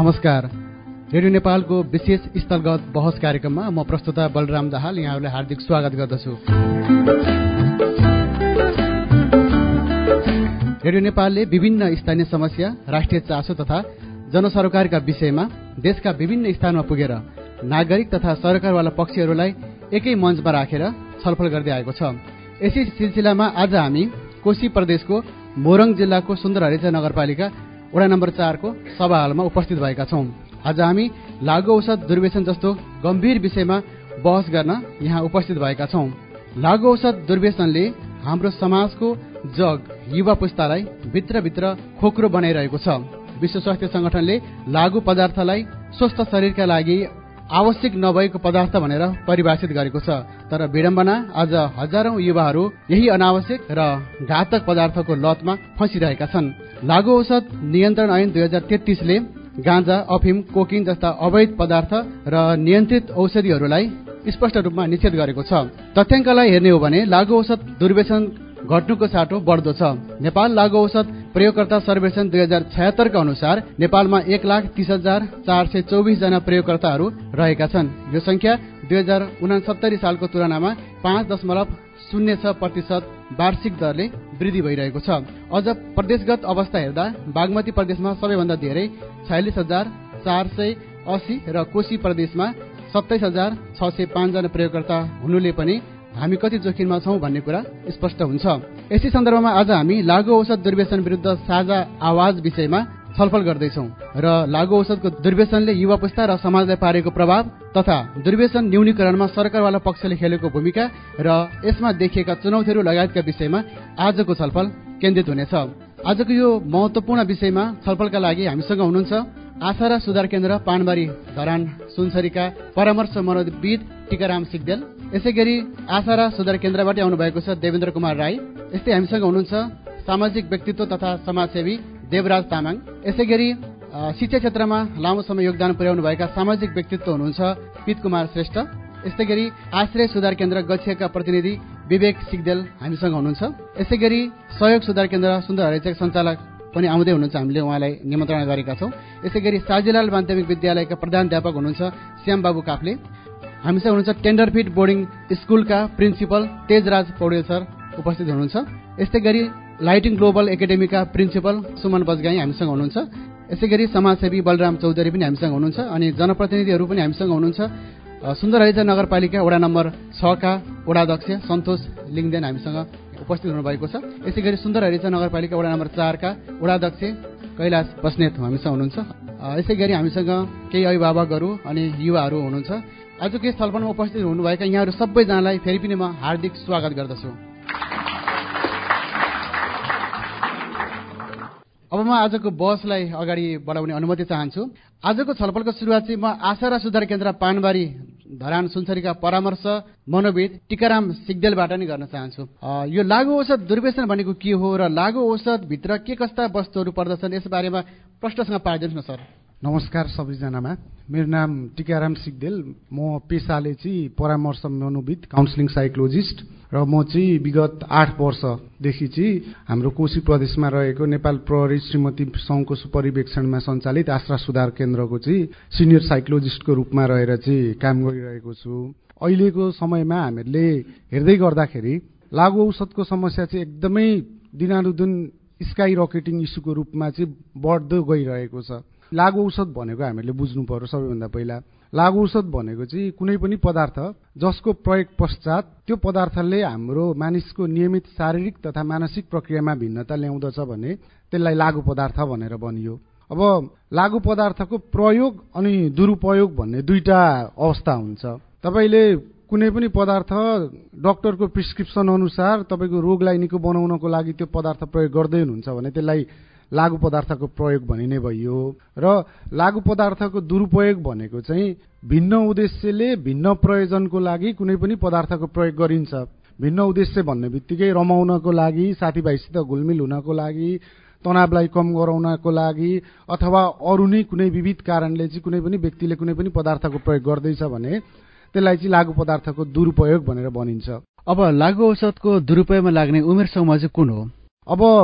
नमस्कार। रेडियो नेपालको विशेष स्थलगत बहस कार्यक्रममा म प्रस्तुता बलराम दाहाल यहाँहरूलाई हार्दिक स्वागत गर्दछु। रेडियो नेपालले विभिन्न स्थानीय समस्या, राष्ट्रिय चासो तथा जनसरोकारका विषयमा देशका विभिन्न स्थानमा पुगेर नागरिक तथा सरकारवाला पक्षहरूलाई एकै मञ्चमा राखेर छलफल गर्दै आएको छ। यसै सिलसिलामा आज हामी कोशी प्रदेशको मोरङ जिल्लाको सुन्दरहरेचा नगरपालिका वडा नम्बर 4 को सभा हलमा उपस्थित भएका छौं। आज हामी लागु औषध दुर्व्यसन जस्तो गम्भीर विषयमा बहस गर्न यहाँ उपस्थित भएका छौं। लागु औषध दुर्व्यसनले हाम्रो समाजको जग युवा पुस्तालाई भित्रभित्र खोक्रो बनाइरहेको छ। विश्व स्वास्थ्य संगठनले लागु पदार्थलाई स्वस्थ शरीरका लागि आवश्यक नभएको पदार्थ भनेर परिभाषित गरेको छ। तर विडम्बना आज हजारौं युवाहरू यही अनावश्यक र घातक पदार्थको लतमा फँसिरहेका छन्। लागु औषध नियन्त्रण ऐन 2033 ले गाँजा, अफिम, कोकिन जस्ता अवैध पदार्थ र नियन्त्रित औषधिहरूलाई स्पष्ट रूपमा निषेध गरेको छ। तथ्याङ्कलाई हेर्ने हो भने लागु औषध दुर्व्यसन घट्नुको साटो बढ्दो छ। नेपाल लागु औषध प्रयोगकर्ता सर्वेक्षण 2076 का अनुसार नेपालमा 1,30,424 जना प्रयोगकर्ताहरू रहेका छन्। यो संख्या 2069 सालको तुलनामा 5.06% वार्षिक दरले वृद्धि भइरहेको छ। अझ प्रदेशगत अवस्था हेर्दा बागमती प्रदेशमा सबैभन्दा धेरै 46,480 र कोशी प्रदेशमा 27,605 जना प्रयोगकर्ता हुनुले पनि हामी कति जोखिममा छौं भन्ने कुरा स्पष्ट हुन्छ। यसै सन्दर्भमा आज हामी लागु औषध दुर्व्यसन विरुद्ध साझा आवाज विषयमा छलफल गर्दैछौं र लागु औषधको दुर्व्यसनले युवा पुस्ता र समाजलाई पारेको प्रभाव तथा दुर्व्यसन न्यूनीकरणमा सरकारवाला पक्षले खेलेको भूमिका र यसमा देखिएका चुनौतीहरू लगायतका विषयमा आजको छलफल केन्द्रित हुनेछ। आजको यो महत्वपूर्ण विषयमा छलफलका लागि हामीसँग हुनुहुन्छ आशा र सुधार केन्द्र पानबारी धरान सुनसरीका परामर्श मनोविद टिकाराम सिग्देल। यसै गरी आशा र सुधार केन्द्रबाट आउनु भएको छ देवेन्द्र कुमार राई। यस्तै हामीसँग हुनुहुन्छ सामाजिक व्यक्तित्व तथा समाजसेवी देवराज तामाङ। यसै गरी शिक्षा क्षेत्रमा लामो समय योगदान पुर्याउनु भएका सामाजिक व्यक्तित्व हुनुहुन्छ पित कुमार श्रेष्ठ। यस्तै गरी आश्रय सुधार केन्द्र गच्छियाका प्रतिनिधि विवेक सिग्देल हामीसँग हुनुहुन्छ। यसै गरी सहयोग सुधार केन्द्र सुन्दरहरेचा सञ्चालक पनि आउँदै हुनुहुन्छ, हामीले उहाँलाई निमन्त्रणा गरेका छौं। यसै गरी साजिलाल माध्यमिक विद्यालयका प्रधानाध्यापक हुनुहुन्छ श्याम बाबु काफ्ले। हामीसँग हुनुहुन्छ टेन्डरफिट बोर्डिङ स्कुलका प्रिन्सिपल तेजराज पौडेल सर उपस्थित हुनुहुन्छ। यस्तै गरी लाइटिङ ग्लोबल एकाडेमीका प्रिन्सिपल सुमन बजगाई हामीसँग हुनुहुन्छ। यसै गरी समाजसेवी बलराम चौधरी पनि हामीसँग हुनुहुन्छ अनि जनप्रतिनिधिहरू पनि हामीसँग हुनुहुन्छ। सुन्दरहरेचा नगरपालिका वडा नम्बर 6 का वडाध्यक्ष सन्तोष लिङदेन हामीसँग उपस्थित हुनुभएको छ। यसै गरी सुन्दरहरेचा नगरपालिका वडा नम्बर 4 का वडाध्यक्ष कैलाश बस्नेत हामीसँग हुनुहुन्छ। यसै गरी हामीसँग केही अभिभावकहरू अनि युवाहरू हुनुहुन्छ। आजको यस छलफलमा उपस्थित हुनुभएका यहाँहरू सबैजनालाई फेरि पनि म हार्दिक स्वागत गर्दछु। अब म आजको बहसलाई अगाडि बढाउने अनुमति चाहन्छु। आजको छलफलको सुरुवात चाहिँ म आशा र सुधार केन्द्र पानबारी धरान सुनसरीका परामर्श मनोविद टिकाराम सिग्देलबाट नै गर्न चाहन्छु। यो लागु औषध दुर्व्यसन भनेको के हो र लागु औषध भित्र के कस्ता वस्तुहरू पर्दछन् यस बारेमा प्रश्नसँग पारिदिनुहोस् न सर। नमस्कार सबैजनामा। मेरो नाम टिकाराम सिग्देल। म पेसाले चाहिँ परामर्श मनोविद काउन्सिलिङ साइकोलोजिस्ट र म चाहिँ विगत 8 वर्षदेखि चाहिँ हाम्रो कोशी प्रदेशमा रहेको नेपाल प्रहरी श्रीमती सङ्घको परिवेक्षणमा सञ्चालित आश्रा सुधार केन्द्रको चाहिँ सिनियर साइकोलोजिस्टको रूपमा रहेर चाहिँ काम गरिरहेको छु। अहिलेको समयमा हामीले हेर्दै गर्दाखेरि लागु औषधको समस्या चाहिँ एकदमै दिनानुदिन स्काई रकेटिङ इस्युको रूपमा चाहिँ बढ्दै गइरहेको छ। लागु औषध भनेको हामीले बुझ्नु पर्यो सबैभन्दा पहिला। लागु औषध भनेको चाहिँ कुनै पनि पदार्थ जसको प्रयोग पश्चात त्यो पदार्थले हाम्रो मानिसको नियमित शारीरिक तथा मानसिक प्रक्रियामा भिन्नता ल्याउँदछ भने त्यसलाई लागु पदार्थ भनेर भनियो। अब लागु पदार्थको प्रयोग अनि दुरुपयोग भन्ने दुईटा अवस्था हुन्छ। तपाईँले कुनै पनि पदार्थ डाक्टरको प्रिस्क्रिप्सन अनुसार तपाईँको रोगलाई निको बनाउनको लागि त्यो पदार्थ प्रयोग गर्दै हुनुहुन्छ भने त्यसलाई लागु पदार्थको प्रयोग भनिने भइयो। र लागु पदार्थको दुरुपयोग भनेको चाहिँ भिन्न उद्देश्यले भिन्न प्रयोजनको लागि कुनै पनि पदार्थको प्रयोग गरिन्छ। भिन्न उद्देश्य भन्ने बित्तिकै रमाउनको लागि, साथीभाइसित घुलमिल हुनको लागि, तनावलाई कम गराउनको लागि अथवा अरू नै कुनै विविध कारणले चाहिँ कुनै पनि व्यक्तिले कुनै पनि पदार्थको प्रयोग गर्दैछ भने त्यसलाई चाहिँ लागु पदार्थको दुरुपयोग भनेर भनिन्छ। अब लागु औषधको दुरुपयोगमा लाग्ने उमेर समूह चाहिँ कुन हो? अब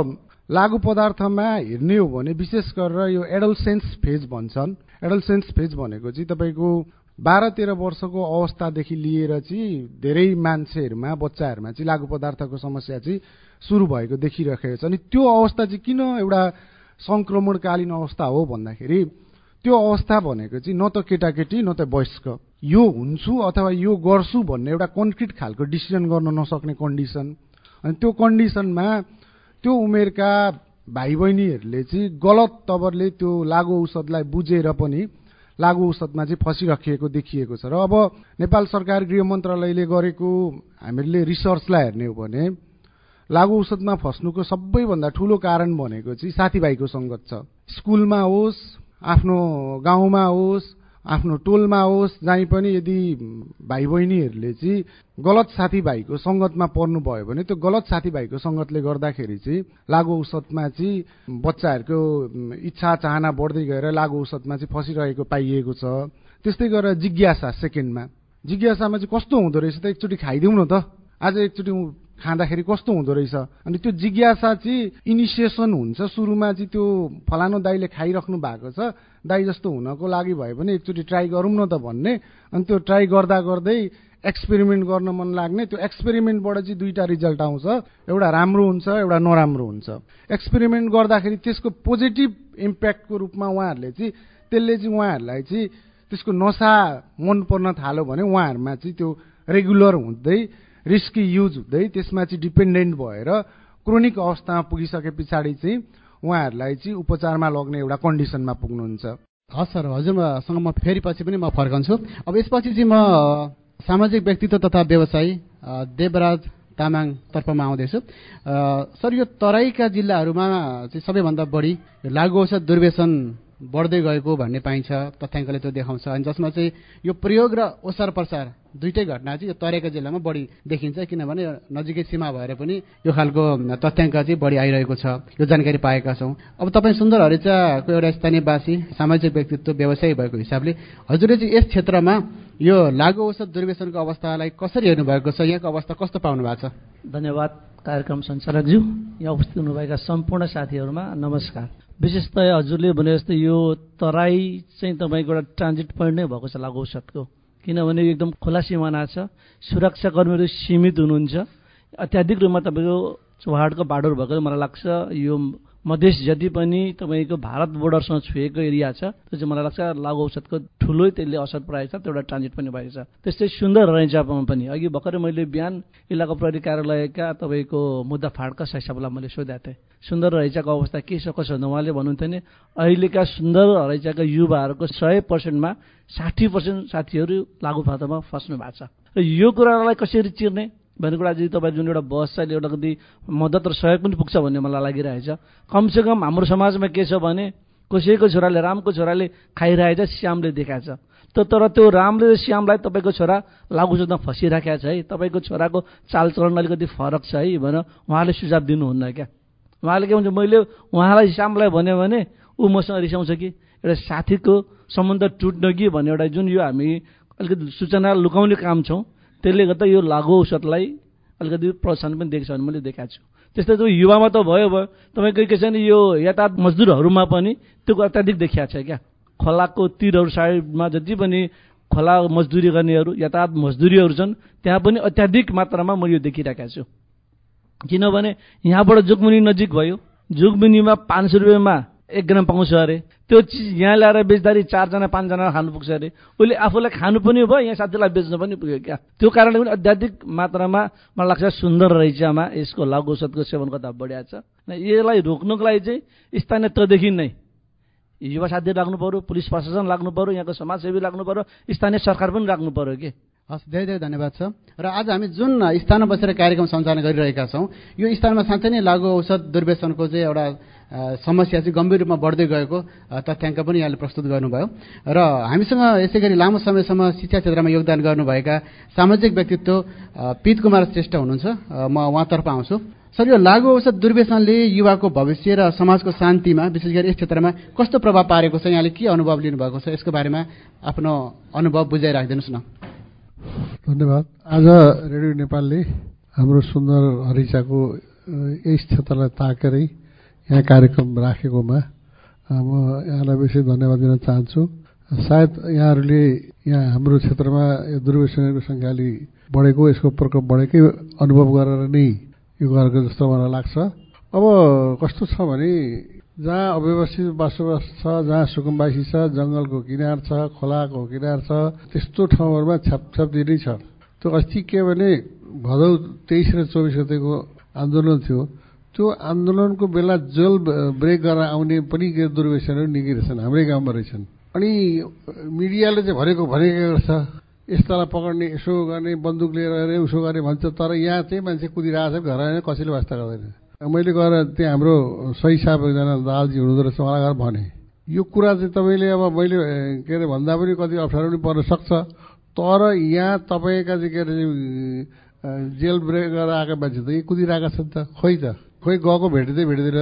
लागु पदार्थमा हेर्ने हो भने विशेष गरेर यो एडोलसेन्स फेज भन्छन्। एडोलसेन्स फेज भनेको चाहिँ तपाईँको 12-13 वर्षको अवस्थादेखि लिएर चाहिँ धेरै मान्छेहरूमा बच्चाहरूमा चाहिँ लागु पदार्थको समस्या चाहिँ सुरु भएको देखिरहेको छ। अनि त्यो अवस्था चाहिँ किन एउटा सङ्क्रमणकालीन अवस्था हो भन्दाखेरि त्यो अवस्था भनेको चाहिँ न त केटाकेटी न त वयस्क यो हुन्छु अथवा यो गर्छु भन्ने एउटा कन्क्रिट खालको डिसिजन गर्न नसक्ने कन्डिसन। अनि त्यो कन्डिसनमा त्यो उमेरका भाइ बहिनीहरूले चाहिँ गलत तवरले त्यो लागु औषधलाई बुझेर पनि लागु औषधमा चाहिँ फसिराखिएको देखिएको छ। र अब नेपाल सरकार गृह मन्त्रालयले गरेको हामीले रिसर्चलाई हेर्ने हो भने लागु औषधमा फस्नुको सबैभन्दा ठुलो कारण भनेको चाहिँ साथीभाइको सङ्गत छ। स्कुलमा होस्, आफ्नो गाउँमा होस्, आफ्नो टोलमा होस्, जहीँ पनि यदि भाइ बहिनीहरूले चाहिँ गलत साथीभाइको सङ्गतमा पर्नुभयो भने त्यो गलत साथीभाइको सङ्गतले गर्दाखेरि चाहिँ लागु औषधमा चाहिँ बच्चाहरूको इच्छा चाहना बढ्दै गएर लागु औषधमा चाहिँ फसिरहेको पाइएको छ। त्यस्तै गरेर जिज्ञासा सेकेन्डमा, जिज्ञासामा चाहिँ कस्तो हुँदो रहेछ त, एकचोटि खाइदिउँ न त, आज एकचोटि खाँदाखेरि कस्तो हुँदो रहेछ। अनि त्यो जिज्ञासा चाहिँ इनिसिएसन हुन्छ। सुरुमा चाहिँ त्यो फलानु दाइले खाइराख्नु भएको छ, दाइ जस्तो हुनको लागि भयो भने एकचोटि ट्राई गरौँ न त भन्ने। अनि त्यो ट्राई गर्दा गर्दै एक्सपेरिमेन्ट गर्न मन लाग्ने। त्यो एक्सपेरिमेन्टबाट चाहिँ दुईटा रिजल्ट आउँछ, एउटा राम्रो हुन्छ, एउटा नराम्रो हुन्छ। एक्सपेरिमेन्ट गर्दाखेरि त्यसको पोजिटिभ इम्प्याक्टको रूपमा उहाँहरूले चाहिँ त्यसले चाहिँ उहाँहरूलाई चाहिँ त्यसको नसा मन पर्न थाल्यो भने उहाँहरूमा चाहिँ त्यो रेगुलर हुँदै रिस्की युज हुँदै त्यसमा चाहिँ डिपेन्डेन्ट भएर क्रोनिक अवस्थामा पुगिसके पछाडि चाहिँ उहाँहरूलाई चाहिँ उपचारमा लग्ने एउटा कन्डिसनमा पुग्नुहुन्छ। हस् सर, हजुरसँग म फेरि पछि पनि म फर्कन्छु। अब यसपछि चाहिँ म सामाजिक व्यक्तित्व तथा व्यवसायी देवराज तामाङ तर्फमा आउँदैछु। सर, यो तराईका जिल्लाहरूमा चाहिँ सबैभन्दा बढी लागु औषध दुर्व्यसन बढ्दै गएको भन्ने पाइन्छ, तथ्याङ्कले त्यो देखाउँछ। अनि जसमा चाहिँ यो प्रयोग र ओसार प्रसार दुइटै घटना चाहिँ यो तराईका जिल्लामा बढी देखिन्छ, किनभने नजिकै सीमा भएर पनि यो खालको तथ्याङ्क चाहिँ बढी आइरहेको छ, यो जानकारी पाएका छौँ। अब तपाईँ सुन्दर हरिचाको एउटा स्थानीयवासी सामाजिक व्यक्तित्व व्यवसायी भएको हिसाबले हजुरले चाहिँ यस क्षेत्रमा यो लागु औषध दुर्व्यसनको अवस्थालाई कसरी हेर्नुभएको छ, यहाँको अवस्था कस्तो पाउनु भएको छ? धन्यवाद कार्यक्रम सञ्चालकज्यू। यहाँ उपस्थित हुनुभएका सम्पूर्ण साथीहरूमा नमस्कार। विशेषतः हजुरले भने जस्तै यो तराई चाहिँ तपाईँको एउटा ट्रान्जिट पोइन्ट नै भएको छ लागु औषधको, किनभने यो एकदम खुला सिमाना छ, सुरक्षाकर्मीहरू सीमित हुनुहुन्छ। अत्याधिक रूपमा तपाईँको चौहाडको बाडर भएकोले मलाई लाग्छ यो मधेस जति पनि तपाईँको भारत बोर्डरसँग छुएको एरिया छ त्यो चाहिँ मलाई लाग्छ लागु औषधको ठुलै त्यसले असर पुऱ्याएको छ, त्यो एउटा ट्रान्जिट पनि भएको छ। त्यस्तै सुन्दर रैचापामा पनि अघि भर्खरै मैले बिहान इलाका प्रहरी कार्यालयका तपाईँको मुद्दा फाँडका साहबलाई मैले सोधेको थिएँ सुन्दर रैचाको अवस्था के छ कसो हुँदा। उहाँले भन्नुहुन्थ्यो नि अहिलेका सुन्दर रैचाका युवाहरूको 100%मा 60% साथीहरू लागु पदार्थमा फस्नु भएको छ। र यो कुरालाई कसरी चिर्ने भन्ने कुरा चाहिँ तपाईँ जुन एउटा बस छ एउटा कति मद्दत र सहयोग पनि पुग्छ भन्ने मलाई लागिरहेछ। कमसेकम हाम्रो समाजमा के छ भने कसैको छोराले रामको छोराले खाइरहेछ, श्यामले देखाएछ, तर त्यो रामले र श्यामलाई तपाईँको छोरा लागु औषधमा फसिराखेको छ है, तपाईँको छोराको चालचलन अलिकति फरक छ है भनेर उहाँले सुझाव दिनुहुन्न क्या। उहाँले के भन्छ, मैले उहाँलाई श्यामलाई भन्यो भने ऊ मसँग रिसाउँछ कि एउटा साथीको सम्बन्ध टुट्न कि भन्ने एउटा जुन यो हामी अलिकति सूचना लुकाउने काम छौँ त्यसले गर्दा यो लागु औषधलाई अलिकति प्रोत्साहन पनि देख्छ भने मैले देखाएको छु। त्यस्तै त्यो युवामा त भयो तपाईँको के छ भने यो यातायात मजदुरहरूमा पनि त्यो अत्याधिक देखिएको छ क्या। खोलाको तीरहरू साइडमा जति पनि खोला मजदुरी गर्नेहरू यातायात मजदुरीहरू छन् त्यहाँ पनि अत्याधिक मात्रामा म यो देखिरहेको छु। किनभने यहाँबाट जोगमुनी नजिक भयो, जोगमुनीमा 500 रुपियाँमा 1 ग्राम पाउँछ अरे, त्यो चिज यहाँ ल्याएर बेच्दाखेरि 4 जना 5 जना खानु पुग्छ अरे, उसले आफूलाई खानु पनि भयो यहाँ साथीलाई बेच्न पनि पुग्यो क्या। त्यो कारणले पनि अत्याधिक मात्रामा मलाई लाग्छ सुन्दर रैचामा यसको लागु औषधको सेवन गर्दा बढिया छ। यसलाई रोक्नको लागि चाहिँ स्थानीय तहदेखि नै युवा साथीहरू लाग्नु पर्यो, पुलिस प्रशासन लाग्नु पर्यो, यहाँको समाजसेवी लाग्नु पर्यो, स्थानीय सरकार पनि लाग्नु पर्यो कि। हस्, धेरै धेरै धन्यवाद छ। र आज हामी जुन स्थानमा बसेर कार्यक्रम सञ्चालन गरिरहेका छौँ यो स्थानमा साँच्चै नै लागु औषध दुर्व्यसनको चाहिँ एउटा समस्या चाहिँ गम्भीर रूपमा बढ्दै गएको तथ्याङ्क पनि यहाँले प्रस्तुत गर्नुभयो। र हामीसँग यसै गरी लामो समयसम्म शिक्षा क्षेत्रमा योगदान गर्नुभएका सामाजिक व्यक्तित्व पित कुमार श्रेष्ठ हुनुहुन्छ, म उहाँतर्फ आउँछु। सर, यो लागु औषध दुर्व्यसनले युवाको भविष्य र समाजको शान्तिमा विशेष गरी यस क्षेत्रमा कस्तो प्रभाव पारेको छ, यहाँले के अनुभव लिनुभएको छ, यसको बारेमा आफ्नो अनुभव बुझाइराखिदिनुहोस् न। धन्यवाद। आज रेडियो नेपालले हाम्रो सुन्दर हरिचाको यस क्षेत्रलाई ताकेरै यहाँ कार्यक्रम राखेकोमा म यहाँलाई विशेष धन्यवाद दिन चाहन्छु। सायद यहाँहरूले यहाँ हाम्रो क्षेत्रमा यो दुर्व्यसनीको सङ्ख्या अलि बढेको, यसको प्रकोप बढेकै अनुभव गरेर नै यो गरेको जस्तो मलाई लाग्छ। अब कस्तो छ भने जहाँ अव्यवस्थित बसोबास छ, जहाँ सुकुम्बासी छ, जङ्गलको किनार छ, खोलाको किनार छ, त्यस्तो ठाउँहरूमा छ्यापछ्याप दिनै छ। त्यो अस्ति के भने भदौ 23 र 24 गतेको आन्दोलन थियो। त्यो आन्दोलनको बेला जेल ब्रेक गरेर आउने पनि दुर्व्यसनीहरू निकै रहेछन्, हाम्रै गाउँमा रहेछन्। अनि मिडियाले चाहिँ भनेको गर्छ, यस्तालाई पक्ड्ने, यसो गर्ने, बन्दुक लिएर गएर उसो गर्ने भन्छ। तर यहाँ चाहिँ मान्छे कुदिरहेको छ, घर कसैले वास्ता गर्दैन। मैले गएर त्यहाँ हाम्रो सही साहब एकजना दालजी हुनुहुँदो रहेछ, उहाँलाई गएर भने यो कुरा चाहिँ तपाईँले अब मैले के अरे भन्दा पनि कति अप्ठ्यारो पनि पर्न सक्छ। तर यहाँ तपाईँका चाहिँ के अरे जेल ब्रेक गरेर आएका मान्छे त यही कुदिरहेका छन् त। खोइ गएको भेटिँदै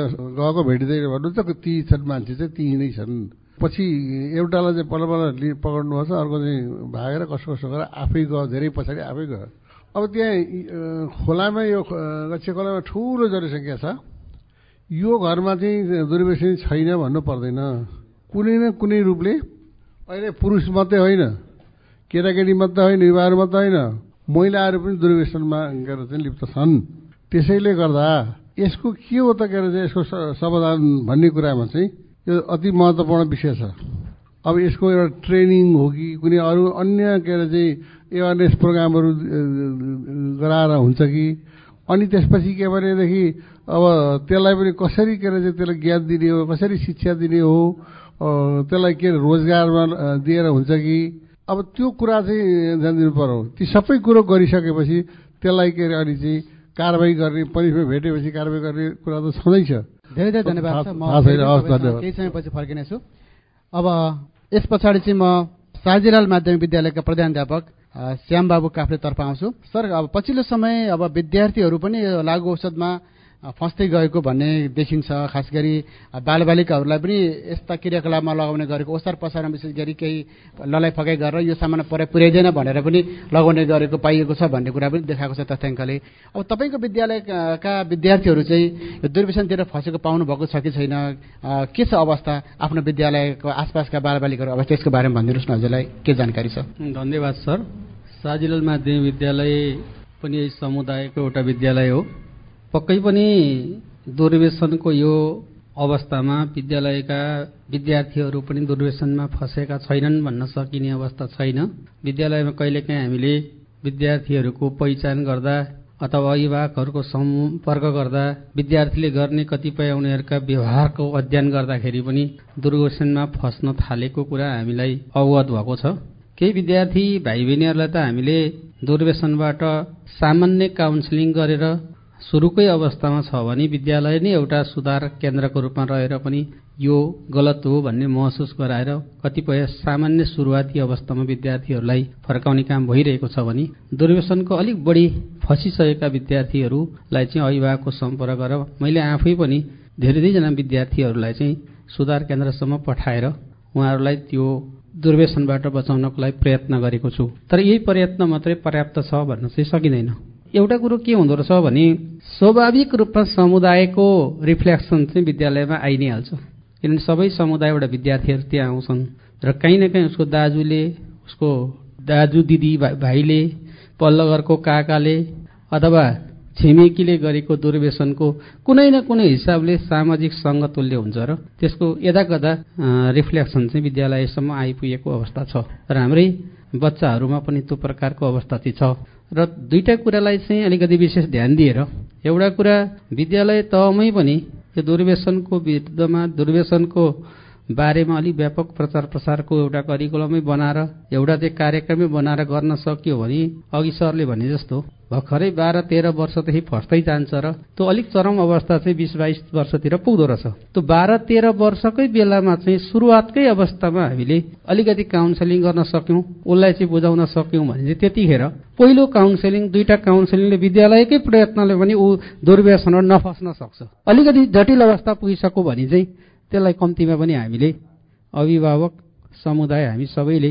भन्नु त ती छन् मान्छे चाहिँ ती नै छन्। पछि एउटालाई चाहिँ पल्ल पक्ड्नुपर्छ, अर्को चाहिँ भागेर कसो गरेर आफै गयो, धेरै पछाडि आफै गयो। अब त्यहाँ खोलामा यो गच्छे खोलामा ठुलो जनसङ्ख्या छ। यो घरमा चाहिँ दुर्व्यसनी छैन भन्नु पर्दैन। कुनै न कुनै रूपले अहिले पुरुष मात्रै होइन, केटाकेटी मात्रै होइन, युवाहरू मात्रै होइन, महिलाहरू पनि दुर्व्यसनमा गरेर चाहिँ लिप्त छन्। त्यसैले गर्दा यसको के हो त के अरे चाहिँ यसको समाधान भन्ने कुरामा चाहिँ यो अति महत्त्वपूर्ण विषय छ। अब यसको एउटा ट्रेनिङ हो कि कुनै अरू अन्य के अरे चाहिँ एवेरनेस प्रोग्रामहरू गराएर हुन्छ कि, अनि त्यसपछि के भनेदेखि अब त्यसलाई पनि कसरी के अरे चाहिँ त्यसलाई ज्ञान दिने हो, कसरी शिक्षा दिने हो, त्यसलाई के रोजगारमा दिएर हुन्छ कि, अब त्यो कुरा चाहिँ ध्यान दिनु पर्यो। ती सबै कुरो गरिसकेपछि त्यसलाई के अरे अनि चाहिँ कारवाही गर्ने, पनिसमेन्ट भेटेपछि कारवाही गर्ने कुरा त छँदैछ। धेरै धेरै धन्यवाद। म केही समयपछि फर्किनेछु। अब यस पछाडि चाहिँ म साजिलाल माध्यमिक विद्यालयका प्रधानाध्यापक श्यामबाबु काफ्लेतर्फ आउँछु। सर, अब पछिल्लो समय अब विद्यार्थीहरू पनि लागु औषधमा फस्दै गएको भन्ने देखिन्छ। खास गरी बालबालिकाहरूलाई पनि यस्ता क्रियाकलापमा लगाउने गरेको, ओसार पसारमा विशेष गरी केही ललाइ फकाइ गरेर यो सामान पुर्याइँदैन भनेर पनि लगाउने गरेको पाइएको छ भन्ने कुरा पनि देखाएको छ तथ्याङ्कले। अब तपाईँको विद्यालयका विद्यार्थीहरू चाहिँ यो दुर्व्यसनतिर फसेको पाउनु भएको छ कि छैन? के छ अवस्था आफ्नो विद्यालयको आसपासका बालबालिकाहरू अवस्था, यसको बारेमा भनिदिनुहोस् न, हजुरलाई के जानकारी छ? धन्यवाद सर। साजिलाल माध्यमिक विद्यालय पनि यही समुदायको एउटा विद्यालय हो। पक्कै पनि दुर्व्यसनको यो अवस्थामा विद्यालयका विद्यार्थीहरू पनि दुर्व्यसनमा फसेका छैनन् भन्न सकिने अवस्था छैन। विद्यालयमा कहिलेकाहीँ हामीले विद्यार्थीहरूको पहिचान गर्दा अथवा अभिभावकहरूको सम्पर्क गर्दा विद्यार्थीले गर्ने कतिपय उनीहरूका व्यवहारको अध्ययन गर्दाखेरि पनि दुर्व्यसनमा फस्न थालेको कुरा हामीलाई अवगत भएको छ। केही विद्यार्थी भाइ बहिनीहरूलाई त हामीले दुर्व्यसनबाट सामान्य काउन्सिलिङ गरेर सुरुकै अवस्थामा छ भने विद्यालय नै एउटा सुधार केन्द्रको रूपमा रहेर पनि यो गलत हो भन्ने महसुस गराएर कतिपय सामान्य सुरुवाती अवस्थामा विद्यार्थीहरूलाई फर्काउने काम भइरहेको छ भने दुर्व्यसनको अलिक बढी फसिसकेका विद्यार्थीहरूलाई चाहिँ अभिभावकको सम्पर्क गरेर मैले आफै पनि धेरैजना विद्यार्थीहरूलाई चाहिँ सुधार केन्द्रसम्म पठाएर उहाँहरूलाई त्यो दुर्व्यसनबाट बचाउनको लागि प्रयत्न गरेको छु। तर यही प्रयत्न मात्रै पर्याप्त छ भन्न चाहिँ सकिँदैन। एउटा कुरो के हुँदो रहेछ भने स्वाभाविक रूपमा समुदायको रिफ्लेक्सन चाहिँ विद्यालयमा आइ नै हाल्छ। किनभने सबै समुदायबाट विद्यार्थीहरू त्यहाँ आउँछन् र कहीँ न कहीँ उसको दाजुले, उसको दाजु दिदी भाइले, पल्लो घरको काकाले अथवा छिमेकीले गरेको दुर्व्यसनको कुनै न कुनै हिसाबले सामाजिक सङ्गतुल्य हुन्छ र त्यसको यदाकदा रिफ्लेक्सन चाहिँ विद्यालयसम्म आइपुगेको अवस्था छ र हाम्रै बच्चाहरूमा पनि त्यो प्रकारको अवस्था चाहिँ छ। र दुईटा कुरालाई चाहिँ अलिकति विशेष ध्यान दिएर एउटा कुरा विद्यालय तहमै पनि यो दुर्व्यसनको विरुद्धमा दुर्व्यसनको बारेमा अलिक व्यापक प्रचार प्रसारको एउटा करिकुलमै बनाएर एउटा चाहिँ कार्यक्रमै बनाएर गर्न सकियो भने अघि सरले भने जस्तो भर्खरै 12-13 वर्षदेखि फस्दै जान्छ र त्यो अलिक चरम अवस्था चाहिँ 20-22 वर्षतिर पुग्दो रहेछ। त्यो 12-13 वर्षकै बेलामा चाहिँ सुरुवातकै अवस्थामा हामीले अलिकति काउन्सेलिङ गर्न सक्यौँ, उसलाई चाहिँ बुझाउन सक्यौँ भने चाहिँ त्यतिखेर पहिलो काउन्सेलिङ, दुईटा काउन्सेलिङले विद्यालयकै प्रयत्नले पनि ऊ दुर्व्यसनमा नफस्न सक्छ। अलिकति जटिल अवस्था पुगिसक्यो भने चाहिँ त्यसलाई कम्तीमा पनि हामीले अभिभावक समुदाय हामी सबैले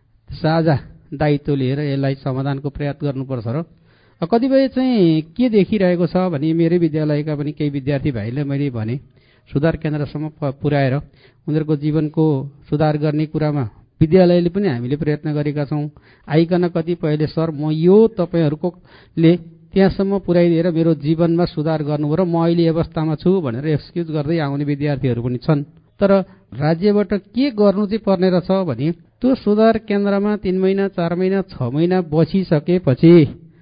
साझा दायित्व लिएर यसलाई समाधानको प्रयास गर्नुपर्छ। र कतिपय चाहिँ के देखिरहेको छ भने मेरै विद्यालयका पनि केही विद्यार्थी भाइले मैले भने सुधार केन्द्रसम्म पुर्याएर उनीहरूको जीवनको सुधार गर्ने कुरामा विद्यालयले पनि हामीले प्रयत्न गरेका छौँ। आइकन कतिपयले सर म यो तपाईँहरूकोले त्यहाँसम्म पुर्याइदिएर मेरो जीवनमा सुधार गर्नुभयो र म अहिले अवस्थामा छु भनेर एक्सक्युज गर्दै आउने विद्यार्थीहरू पनि छन्। तर राज्यबाट के गर्नु चाहिँ पर्ने रहेछ भने त्यो सुधार केन्द्रमा 3 महिना 4 महिना 6 महिना बसिसकेपछि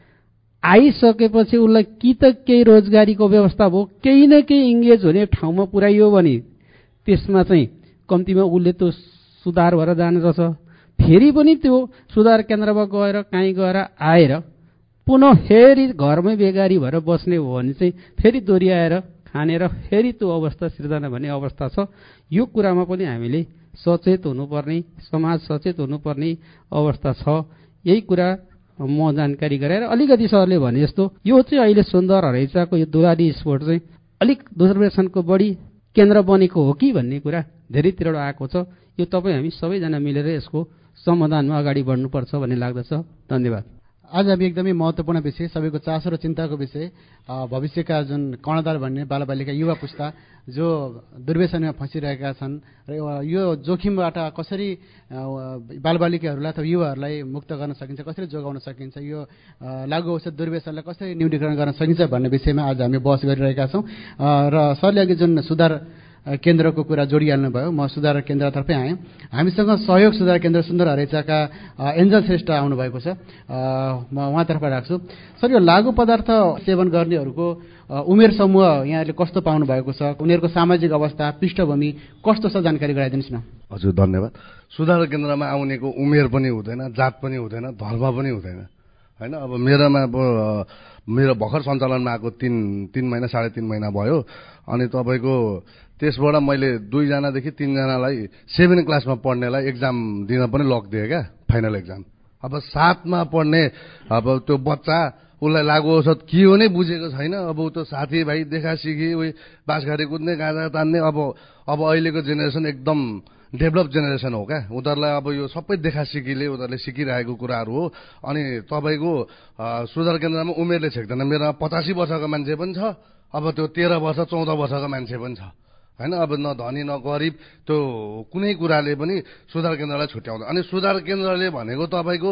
आइसकेपछि उसलाई कि त केही रोजगारीको व्यवस्था भयो, केही न केही इङ्गेज हुने ठाउँमा पुर्याइयो भने त्यसमा चाहिँ कम्तीमा उसले त्यो सुधार भएर जाने रहेछ। फेरि पनि त्यो सुधार केन्द्रमा गएर काहीँ गएर आएर पुनः फेरि घरमै बेकारी भएर बस्ने हो भने चाहिँ फेरि दोहोऱ्याएर खानेर फेरि त्यो अवस्था सिर्जना भन्ने अवस्था छ। यो कुरामा पनि हामीले सचेत हुनुपर्ने, समाज सचेत हुनुपर्ने अवस्था छ। यही कुरा म जानकारी गराएर अलिकति सरले भने जस्तो यो चाहिँ अहिले सुन्दर हरैचाको यो दुलारी स्पोर्ट चाहिँ अलिक दुर्व्यसनको बढी केन्द्र बनेको हो कि भन्ने कुरा धेरैतिरबाट आएको छ। यो तपाईँ हामी सबैजना मिलेर यसको समाधानमा अगाडि बढ्नुपर्छ भन्ने लाग्दछ। धन्यवाद। आज हामी एकदमै महत्त्वपूर्ण विषय, सबैको चासो र चिन्ताको विषय, भविष्यका जुन कर्णधार भन्ने बालबालिका युवा पुस्ता जो दुर्व्यसनमा फँसिरहेका छन् र यो जोखिमबाट कसरी बालबालिकाहरूलाई अथवा युवाहरूलाई मुक्त गर्न सकिन्छ, कसरी जोगाउन सकिन्छ, यो लागु औषध दुर्व्यसनलाई कसरी न्यूनीकरण गर्न सकिन्छ भन्ने विषयमा आज हामी बहस गरिरहेका छौँ। र सरले अघि जुन सुधार केन्द्रको कुरा जोडिहाल्नु भयो, म सुधार केन्द्रतर्फै आएँ। हामीसँग सहयोग सुधार केन्द्र सुन्दर हरैचाका एन्जल श्रेष्ठ आउनुभएको छ, म उहाँतर्फ राख्छु। सर, यो लागु पदार्थ सेवन गर्नेहरूको उमेर समूह यहाँले कस्तो पाउनु भएको छ, उनीहरूको सामाजिक अवस्था पृष्ठभूमि कस्तो छ, जानकारी गराइदिनुहोस् न। हजुर, धन्यवाद। सुधार केन्द्रमा आउनेको उमेर पनि हुँदैन, जात पनि हुँदैन, धर्म पनि हुँदैन होइन। अब मेरोमा मेरो भर्खर सञ्चालनमा आएको 3 महिना 3.5 महिना भयो। अनि तपाईँको त्यसबाट मैले 2जनादेखि 3जनालाई 7 क्लासमा पढ्नेलाई एक्जाम दिन पनि लगिदिएँ क्या, फाइनल एक्जाम। अब 7मा पढ्ने अब त्यो बच्चा उसलाई लागु औषध के हो नै बुझेको छैन। अब त्यो साथीभाइ देखा सिकी उही बाँसघारी कुद्ने, गाँजा तान्ने। अब अहिलेको जेनेरेसन एकदम डेभलप जेनेरेसन हो क्या। उनीहरूलाई अब यो सबै देखा सिकीले उनीहरूले सिकिरहेको कुराहरू हो। अनि तपाईँको सुधार केन्द्रमा उमेरले छेक्दैन। मेरोमा 85 वर्षको मान्छे पनि छ, अब त्यो 13 वर्ष 14 वर्षको मान्छे पनि छ होइन। अब न धनी न गरिब, त्यो कुनै कुराले पनि सुधार केन्द्रलाई छुट्याउँदैन। अनि सुधार केन्द्रले भनेको तपाईँको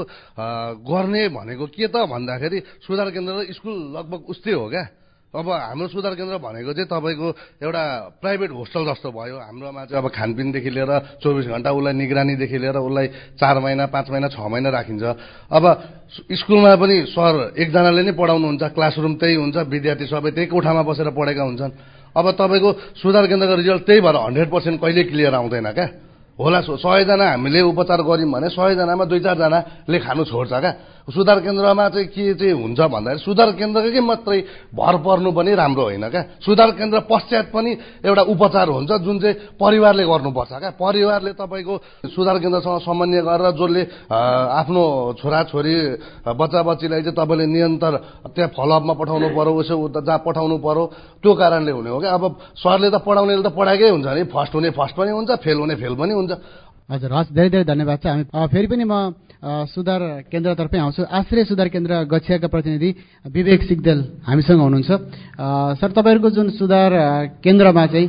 गर्ने भनेको के त भन्दाखेरि सुधार केन्द्र र स्कुल लगभग उस्तै हो क्या। अब हाम्रो सुधार केन्द्र भनेको चाहिँ तपाईँको एउटा प्राइभेट होस्टल जस्तो भयो। हाम्रोमा चाहिँ अब खानपिनदेखि लिएर 24 घण्टा उसलाई निगरानीदेखि लिएर उसलाई 4 महिना 5 महिना 6 महिना राखिन्छ। अब स्कुलमा पनि सर एकजनाले नै पढाउनुहुन्छ, क्लासरुम त्यही हुन्छ, विद्यार्थी सबै त्यही कोठामा बसेर पढेका हुन्छन्। अब तपाईँको सुधार केन्द्रको रिजल्ट त्यही भएर 100% कहिले क्लियर आउँदैन क्या। होला 100 जना हामीले उपचार गऱ्यौँ भने 100 जनामा 2-4 जनाले खानु छोड्छ क्या। सुधार केन्द्रमा चाहिँ के चाहिँ हुन्छ भन्दाखेरि सुधार केन्द्रकै मात्रै भर पर्नु पनि राम्रो होइन क्या। सुधार केन्द्र पश्चात पनि एउटा उपचार हुन्छ जुन चाहिँ परिवारले गर्नुपर्छ क्या। परिवारले तपाईँको सुधार केन्द्रसँग समन्वय गरेर जसले आफ्नो छोराछोरी बच्चा बच्चीलाई चाहिँ तपाईँले निरन्तर त्यहाँ फलोअपमा पठाउनु पर्यो, उसो जहाँ पठाउनु पर्यो, त्यो कारणले हुने हो क्या। अब सरले त पढाउनेले त पढाएकै हुन्छ नि, फर्स्ट हुने फर्स्ट पनि हुन्छ, फेल हुने फेल पनि हुन्छ। हजुर, हस्, धेरै धेरै धन्यवाद छ। हामी फेरि पनि म सुधार केन्द्रतर्फै आउँछु। आश्रय सुधार केन्द्र गछियाका प्रतिनिधि विवेक सिग्देल हामीसँग हुनुहुन्छ। सर, तपाईँहरूको जुन सुधार केन्द्रमा चाहिँ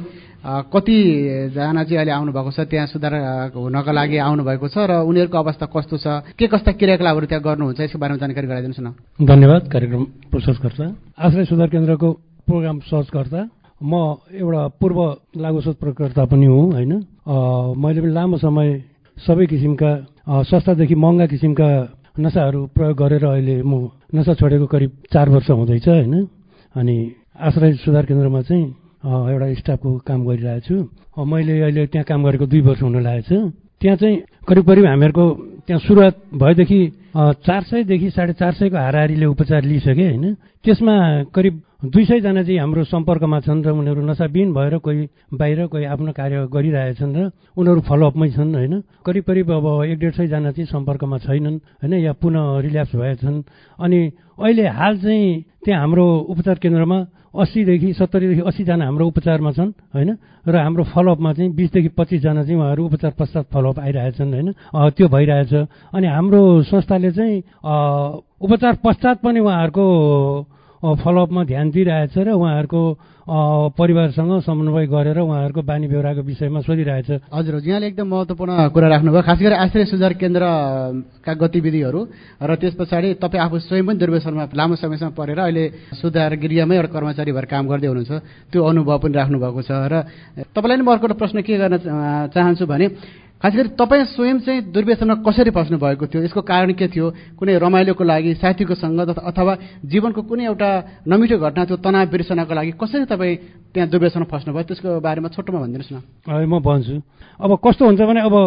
कतिजना चाहिँ अहिले आउनुभएको छ, त्यहाँ सुधार हुनका लागि आउनुभएको छ र उनीहरूको अवस्था कस्तो छ, के कस्ता क्रियाकलापहरू त्यहाँ गर्नुहुन्छ, यसको बारेमा जानकारी गराइदिनुहोस् न। धन्यवाद। कार्यक्रम प्रस्तुतकर्ता आश्रय सुधार केन्द्रको प्रोग्राम सर्चकर्ता म एउटा पूर्व लागु औषध प्रयोगकर्ता पनि हुँ होइन। मैले पनि लामो समय सबै किसिमका सस्तादेखि महँगा किसिमका नसाहरू प्रयोग गरेर अहिले म नसा छोडेको करिब 4 वर्ष हुँदैछ होइन। अनि आश्रय सुधार केन्द्रमा चाहिँ एउटा स्टाफको काम गरिरहेको छु। मैले अहिले त्यहाँ काम गरेको 2 वर्ष हुन लागेको छ। त्यहाँ चाहिँ करिब हामीहरूको त्यहाँ सुरुवात भएदेखि 400देखि 450 को हाराहारीले उपचार लिइसके होइन। त्यसमा करिब 200 जना चाहिँ हाम्रो सम्पर्कमा छन् र उनीहरू नसाविहीन भएर कोही बाहिर कोही आफ्नो कार्य गरिरहेछन् र उनीहरू फलोअपमै छन् होइन। करिब अब 150 जना चाहिँ सम्पर्कमा छैनन् होइन, या पुनः रिल्याप्स भएछन्। अनि अहिले हाल चाहिँ त्यहाँ हाम्रो उपचार केन्द्रमा 80देखि 70देखि 80 जना हाम्रो उपचारमा छन् होइन। र हाम्रो फलोअपमा चाहिँ 20देखि 25 जना चाहिँ उहाँहरू उपचार पश्चात फलोअप आइरहेछन् होइन। त्यो भइरहेछ। अनि हाम्रो संस्थाले चाहिँ उपचार पश्चात पनि उहाँहरूको फलोअपमा ध्यान दिइरहेछ र उहाँहरूको परिवारसँग समन्वय गरेर उहाँहरूको बानी बेहोराको विषयमा सोधिरहेछ। हजुर, यहाँले एकदम महत्त्वपूर्ण कुरा राख्नुभयो, खास गरी आश्रय सुधार केन्द्रका गतिविधिहरू र त्यस पछाडि तपाईँ आफू स्वयं पनि दुर्व्यसनमा लामो समयसम्म परेर अहिले सुधार गृहमै एउटा कर्मचारी भएर काम गर्दै हुनुहुन्छ, त्यो अनुभव पनि राख्नुभएको छ। र तपाईँलाई पनि अर्को प्रश्न के गर्न चाहन्छु भने खास गरी तपाईँ स्वयं चाहिँ दुर्व्यसनमा कसरी फस्नु भएको थियो, यसको कारण के थियो? कुनै रमाइलोको लागि, साथीको सङ्गत अथवा जीवनको कुनै एउटा नमिठो घटना थियो, तनाव बिर्सनको लागि कसरी तपाईँ त्यहाँ दुर्व्यसनमा फस्नुभयो, त्यसको बारेमा छोटोमा भनिदिनुहोस् न। म भन्छु। अब कस्तो हुन्छ भने अब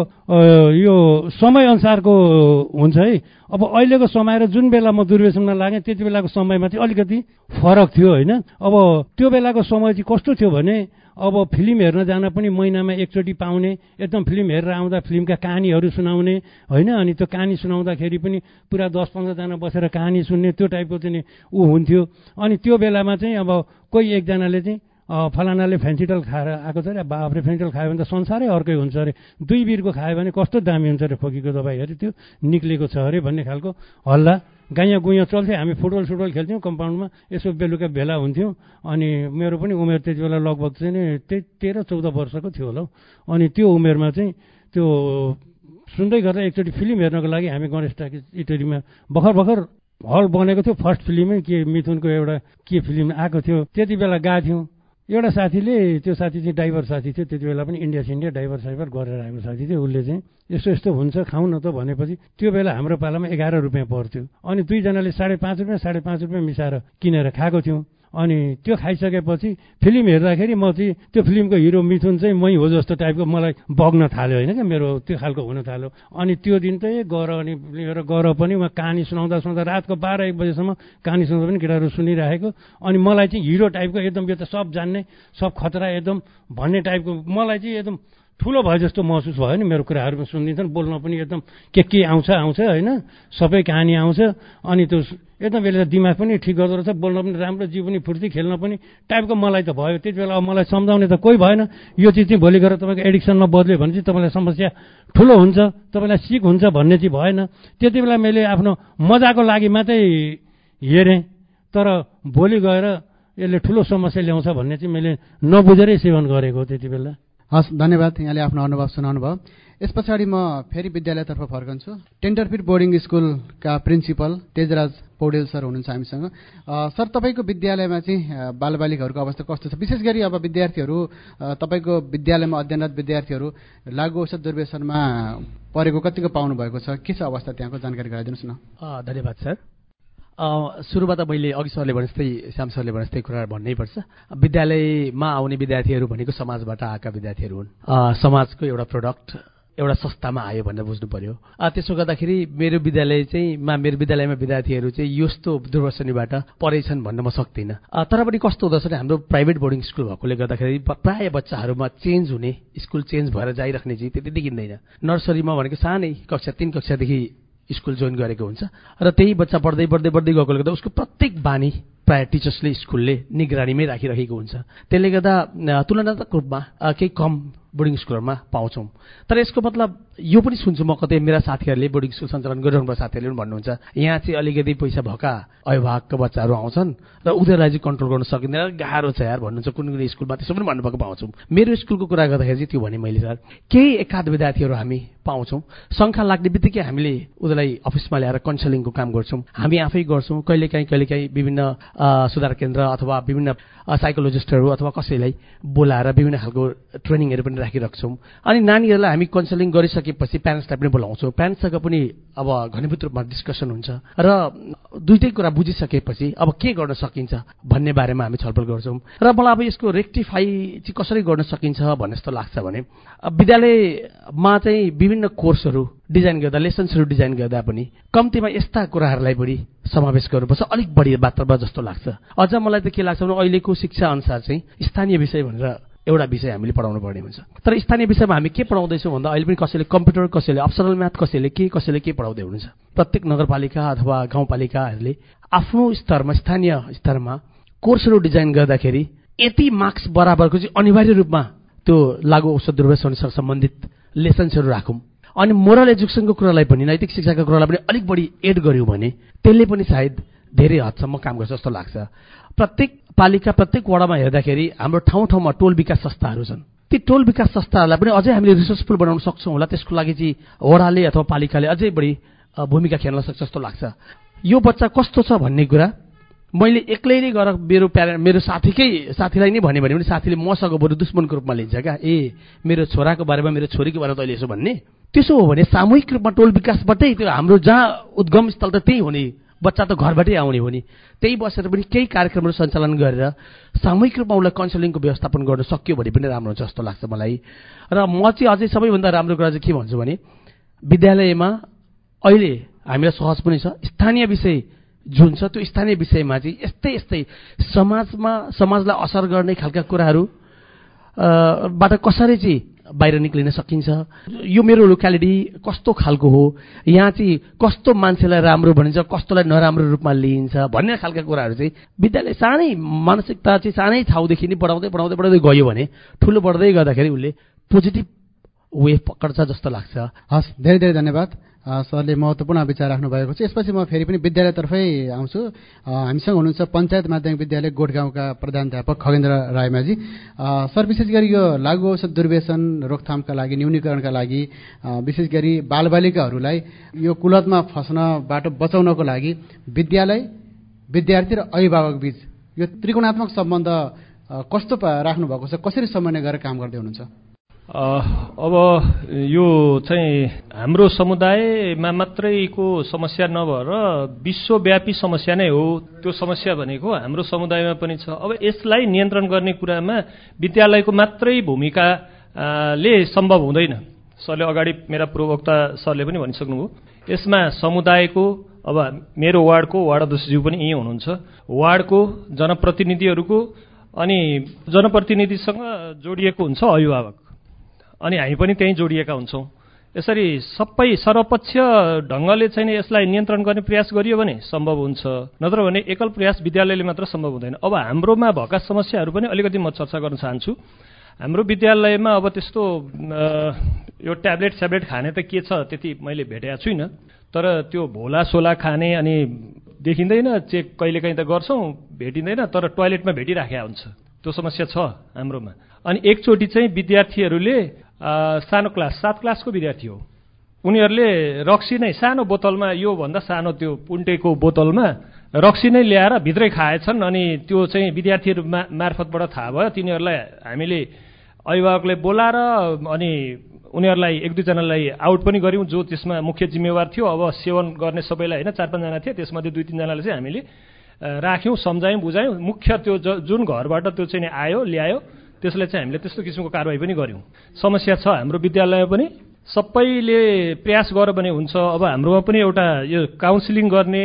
यो समयअनुसारको हुन्छ है। अब अहिलेको समय र जुन बेला म दुर्व्यसनमा लागेँ त्यति बेलाको समयमा चाहिँ अलिकति फरक थियो होइन। अब त्यो बेलाको समय चाहिँ कस्तो थियो भने अब फिल्म हेर्न जान पनि महिनामा एकचोटि पाउने, एकदम फिल्म हेरेर आउँदा फिल्मका कहानीहरू सुनाउने होइन। अनि त्यो कहानी सुनाउँदाखेरि पनि पुरा 10-15 जना बसेर कहानी सुन्ने, त्यो टाइपको चाहिँ ऊ हुन्थ्यो। अनि त्यो बेलामा चाहिँ अब कोही एकजनाले चाहिँ फलानाले फेन्सिटल खाएर आएको छ अरे, बाफ्रे फेन्सिटल खायो भने त संसारै अर्कै हुन्छ अरे, 2 बिरको खायो भने कस्तो दामी हुन्छ अरे खोकीको दबाई अरे, त्यो निक्लेको छ अरे भन्ने खालको हल्ला गाइयाँ गुइयाँ चल्थ्यो। हामी फुटबल खेल्थ्यौँ कम्पाउन्डमा, यसो बेलुका भेला हुन्थ्यौँ। अनि मेरो पनि उमेर त्यति बेला लगभग चाहिँ नि 13-14 वर्षको थियो होला। अनि त्यो उमेरमा चाहिँ त्यो सुन्दै गर्दा एकचोटि फिल्म हेर्नको लागि हामी गणेश टाकिज इटरीमा भर्खर हल बनेको थियो, फर्स्ट फिल्मै के मिथुनको एउटा के फिल्म आएको थियो, त्यति बेला गएको थियौँ। एउटा साथीले, त्यो साथी चाहिँ ड्राइभर साथी थियो, त्यति बेला पनि इन्डिया ड्राइभर गरेर आएको साथी थियो। उसले चाहिँ यस्तो हुन्छ खाउँ न त भनेपछि त्यो बेला हाम्रो पालामा 11 रुपियाँ पर्थ्यो। अनि 2 जनाले 5.5 रुपियाँ मिसाएर किनेर खाएको थियौँ। अनि त्यो खाइसकेपछि फिल्म हेर्दाखेरि म चाहिँ त्यो फिल्मको हिरो मिथुन चाहिँ मै हो जस्तो टाइपको मलाई बग्न थाल्यो होइन क्या, मेरो त्यो खालको हुन थाल्यो। अनि त्यो दिन चाहिँ गएर पनि उहाँ कहानी सुनाउँदा रातको 12-1 बजेसम्म कहानी सुनाउँदा पनि केटाहरू सुनिरहेको। अनि मलाई चाहिँ हिरो टाइपको एकदम यो त सब जान्ने, सब खतरा एकदम भन्ने टाइपको मलाई चाहिँ एकदम ठुलो भयो जस्तो महसुस भयो नि। मेरो कुराहरू सुनिदिन्छन्, बोल्न पनि एकदम के आउँछ होइन, सबै कहानी आउँछ। अनि त्यो एकदम यसले दिमाग पनि ठिक गर्दो रहेछ, बोल्न पनि राम्रो, जिउ पनि फुर्ती, खेल्न पनि टाइपको मलाई त भयो। त्यति बेला अब मलाई सम्झाउने त कोही भएन। यो चिज चाहिँ भोलि गएर तपाईँको एडिक्सनमा बद्ल्यो भने चाहिँ तपाईँलाई समस्या ठुलो हुन्छ, तपाईँलाई सिक हुन्छ भन्ने चाहिँ भएन। त्यति बेला मैले आफ्नो मजाको लागि मात्रै हेरेँ, तर भोलि गएर यसले ठुलो समस्या ल्याउँछ भन्ने चाहिँ मैले नबुझेरै सेवन गरेको त्यति बेला। हस्, धन्यवाद, यहाँले आफ्नो अनुभव सुनाउनु भयो। यस पछाडि म फेरि विद्यालयतर्फ फर्कन्छु। टेन्डरफिट बोर्डिङ स्कुलका प्रिन्सिपल तेजराज पौडेल सर हुनुहुन्छ हामीसँग। सर, तपाईँको विद्यालयमा चाहिँ बालबालिकाहरूको अवस्था कस्तो छ? विशेष गरी अब विद्यार्थीहरू, तपाईँको विद्यालयमा अध्ययनरत विद्यार्थीहरू लागु औषध दुर्व्यसनमा परेको कतिको पाउनु भएको छ? के छ अवस्था त्यहाँको, जानकारी गराइदिनुहोस् न। धन्यवाद सर। सुरुमा त मैले अघि सरले भने जस्तै, श्याम सरले भने जस्तै कुरा भन्नै पर्छ। विद्यालयमा आउने विद्यार्थीहरू भनेको समाजबाट आएका विद्यार्थीहरू हुन्। समाजको एउटा प्रडक्ट एउटा संस्थामा आयो भनेर बुझ्नु पर्यो। त्यसो गर्दाखेरि मेरो विद्यालयमा विद्यार्थीहरू चाहिँ यस्तो दुर्व्यसनीबाट परेछन् भन्न म सक्दिनँ। तर पनि कस्तो हुँदछ भने हाम्रो प्राइभेट बोर्डिङ स्कुल भएकोले गर्दाखेरि प्राय बच्चाहरूमा चेन्ज हुने, स्कुल चेन्ज भएर जाइराख्ने चाहिँ त्यति देखिँदैन। नर्सरीमा भनेको सानै कक्षा 3 कक्षादेखि स्कुल जोइन गरेको हुन्छ र त्यही बच्चा बढ्दै गएकोले गर्दा उसको प्रत्येक बानी प्राय टिचर्सले, स्कुलले निगरानीमै राखिरहेको हुन्छ। त्यसले गर्दा तुलनात्मक रूपमा केही कम बोर्डिङ स्कुलहरूमा पाउँछौँ। तर यसको मतलब यो पनि सुन्छु म, कतै मेरा साथीहरूले बोर्डिङ स्कुल सञ्चालन गरिरहनु भएको साथीहरूले पनि भन्नुहुन्छ यहाँ चाहिँ अलिकति पैसा भएका अभिभावकका बच्चाहरू आउँछन् र उनीहरूलाई चाहिँ कन्ट्रोल गर्न सकिँदैन, गाह्रो छ यार भन्नुहुन्छ कुनै स्कुलमा, त्यसो पनि भन्नुभएको पाउँछौँ। मेरो स्कुलको कुरा गर्दाखेरि चाहिँ त्यो भने मैले सर केही एकाध विद्यार्थीहरू हामी पाउँछौँ। शङ्का लाग्ने बित्तिकै हामीले उनीहरूलाई अफिसमा ल्याएर काउन्सिलिङको काम गर्छौँ, हामी आफै गर्छौँ। कहिलेकाहीँ विभिन्न सुधार केन्द्र अथवा विभिन्न साइकोलोजिस्टहरू अथवा कसैलाई बोलाएर विभिन्न खालको ट्रेनिङहरू पनि राखिराख्छौँ। अनि नानीहरूलाई हामी काउन्सिलिङ गरिसकेपछि प्यारेन्ट्सलाई पनि बोलाउँछौँ। प्यारेन्ट्ससँग पनि अब घनीभूत रूपमा डिस्कसन हुन्छ र दुईटै कुरा बुझिसकेपछि अब के गर्न सकिन्छ भन्ने बारेमा हामी छलफल गर्छौँ। र मलाई अब यसको रेक्टिफाई चाहिँ कसरी गर्न सकिन्छ भन्ने जस्तो लाग्छ भने विद्यालयमा चाहिँ विभिन्न कोर्सहरू डिजाइन गर्दा, लेसन्सहरू डिजाइन गर्दा पनि कम्तीमा यस्ता कुराहरूलाई पनि समावेश गर्नुपर्छ, अलिक बढी मात्रामा जस्तो लाग्छ। अझ मलाई त के लाग्छ भने अहिलेको शिक्षा अनुसार चाहिँ स्थानीय विषय भनेर एउटा विषय हामीले पढाउनु पर्ने हुन्छ। तर स्थानीय विषयमा हामी के पढाउँदैछौँ भन्दा अहिले पनि कसैले कम्प्युटर, कसैले अप्सनल म्याथ, कसैले के पढाउँदै हुनुहुन्छ। प्रत्येक नगरपालिका अथवा गाउँपालिकाहरूले आफ्नो स्तरमा, स्थानीय स्तरमा कोर्सहरू डिजाइन गर्दाखेरि यति मार्क्स बराबरको चाहिँ अनिवार्य रूपमा त्यो लागु औषध दुर्व्यसनसँग सम्बन्धित लेसन्सहरू राखौँ। अनि मोरल एजुकेसनको कुरालाई पनि, नैतिक शिक्षाका कुरालाई पनि अलिक बढी एड गर्यौँ भने त्यसले पनि सायद धेरै हदसम्म काम गर्छ जस्तो लाग्छ। प्रत्येक पालिका प्रत्येक वडामा हेर्दाखेरि हाम्रो ठाउँ टोल विकास संस्थाहरू छन्। ती टोल विकास संस्थाहरूलाई पनि अझै हामीले रिसोर्सफुल बनाउन सक्छौँ होला। त्यसको लागि चाहिँ वडाले अथवा पालिकाले अझै बढी भूमिका खेल्न सक्छ जस्तो लाग्छ। यो बच्चा कस्तो छ भन्ने कुरा मैले एक्लै नै गएर मेरो साथीलाई नै भने पनि साथीले मसँग बरु दुश्मनको रूपमा लिन्छ क्या। मेरो छोराको बारेमा मेरो छोरीको बारेमा तैँले यसो भन्ने। त्यसो हो भने सामूहिक रूपमा टोल विकासबाटै त्यो हाम्रो जहाँ उद्गम स्थल त त्यही हो नि, बच्चा त घरबाटै आउने हो नि। त्यही बसेर पनि केही कार्यक्रमहरू सञ्चालन गरेर सामूहिक रूपमा उसलाई काउन्सिलिङको व्यवस्थापन गर्न सक्यो भने पनि राम्रो हुन्छ जस्तो लाग्छ मलाई। र म चाहिँ अझै सबैभन्दा राम्रो कुरा चाहिँ के भन्छु भने विद्यालयमा अहिले हामीलाई सहज पनि छ, स्थानीय विषय जुन छ त्यो स्थानीय विषयमा चाहिँ यस्तै समाजलाई असर गर्ने खालका कुराहरू बाट कसरी चाहिँ बाहिर निक्लिन सकिन्छ, यो मेरो लोक्यालिटी कस्तो खालको हो, यहाँ चाहिँ कस्तो मान्छेलाई राम्रो भनिन्छ, कस्तोलाई नराम्रो रूपमा लिइन्छ भन्ने खालका कुराहरू चाहिँ विद्यालय सानै मानसिकता चाहिँ सानै ठाउँदेखि नै बढाउँदै गयो भने ठुलो बढ्दै गर्दाखेरि उसले पोजिटिभ वे पक्र्छ जस्तो लाग्छ। हस्, धेरै धेरै धन्यवाद सरले महत्त्वपूर्ण विचार राख्नु भएको छ। यसपछि म फेरि पनि विद्यालयतर्फै आउँछु। हामीसँग हुनुहुन्छ पञ्चायत माध्यमिक विद्यालय गोठगाउँका प्रधानाध्यापक खगेन्द्र रायमाझी। सर, विशेष गरी यो लागु औषध दुर्व्यसन रोकथामका लागि न्यूनीकरणका लागि विशेष गरी बालबालिकाहरूलाई यो कुलतमा फस्नबाट बचाउनको लागि विद्यालय, विद्यार्थी र अभिभावक बीच यो त्रिकोणात्मक सम्बन्ध कस्तो राख्नु भएको छ, कसरी समन्वय गरेर काम गर्दै हुनुहुन्छ? अब यो चाहिँ हाम्रो समुदायमा मात्रैको समस्या नभएर विश्वव्यापी समस्या नै हो। त्यो समस्या भनेको हाम्रो समुदायमा पनि छ। अब यसलाई नियन्त्रण गर्ने कुरामा विद्यालयको मात्रै भूमिकाले सम्भव हुँदैन। सरले अगाडि मेरा पूर्ववक्ता सरले पनि भनिसक्नुभयो। यसमा समुदायको, अब मेरो वार्डको वार्ड अध्यक्षज्यू पनि यहीँ हुनुहुन्छ, वार्डको जनप्रतिनिधिहरूको अनि जनप्रतिनिधिसँग जोडिएको हुन्छ अभिभावक, अनि हामी पनि त्यहीँ जोडिएका हुन्छौँ। यसरी सबै सर्वपक्ष ढङ्गले चाहिँ यसलाई नियन्त्रण गर्ने प्रयास गरियो भने सम्भव हुन्छ, नत्र भने एकल प्रयास विद्यालयले मात्र सम्भव हुँदैन। अब हाम्रोमा भएका समस्याहरू पनि अलिकति म चर्चा गर्न चाहन्छु। हाम्रो विद्यालयमा अब त्यस्तो यो ट्याब्लेट खाने त के छ त्यति मैले भेटेको छुइनँ, तर त्यो भोला-सोला खाने अनि देखिँदैन, चेक कहिलेकाहीँ त गर्छौँ, भेटिँदैन, तर टोयलेटमा भेटिराखेका हुन्छ। त्यो समस्या छ हाम्रोमा। अनि एकचोटि चाहिँ विद्यार्थीहरूले सानो क्लास 7 क्लासको विद्यार्थी हो, उनीहरूले रक्सी नै सानो बोतलमा, योभन्दा सानो त्यो पुन्टेको बोतलमा रक्सी नै ल्याएर भित्रै खाएछन्। अनि त्यो चाहिँ विद्यार्थीहरू मार्फतबाट थाहा भयो। तिनीहरूलाई हामीले अभिभावकले बोलाएर अनि उनीहरूलाई 1-2 जनालाई आउट पनि गऱ्यौँ, जो त्यसमा मुख्य जिम्मेवार थियो। अब सेवन गर्ने सबैलाई होइन, 4-5 जना थिए, त्यसमध्ये 2-3 जनालाई चाहिँ हामीले राख्यौँ, सम्झायौँ, बुझायौँ। मुख्य त्यो जुन घरबाट त्यो चाहिँ आयो ल्यायो त्यसलाई चाहिँ हामीले त्यस्तो किसिमको कारवाही पनि गऱ्यौँ। समस्या छ हाम्रो विद्यालयमा पनि, सबैले प्रयास गर्यो भने हुन्छ। अब हाम्रोमा पनि एउटा यो काउन्सिलिङ गर्ने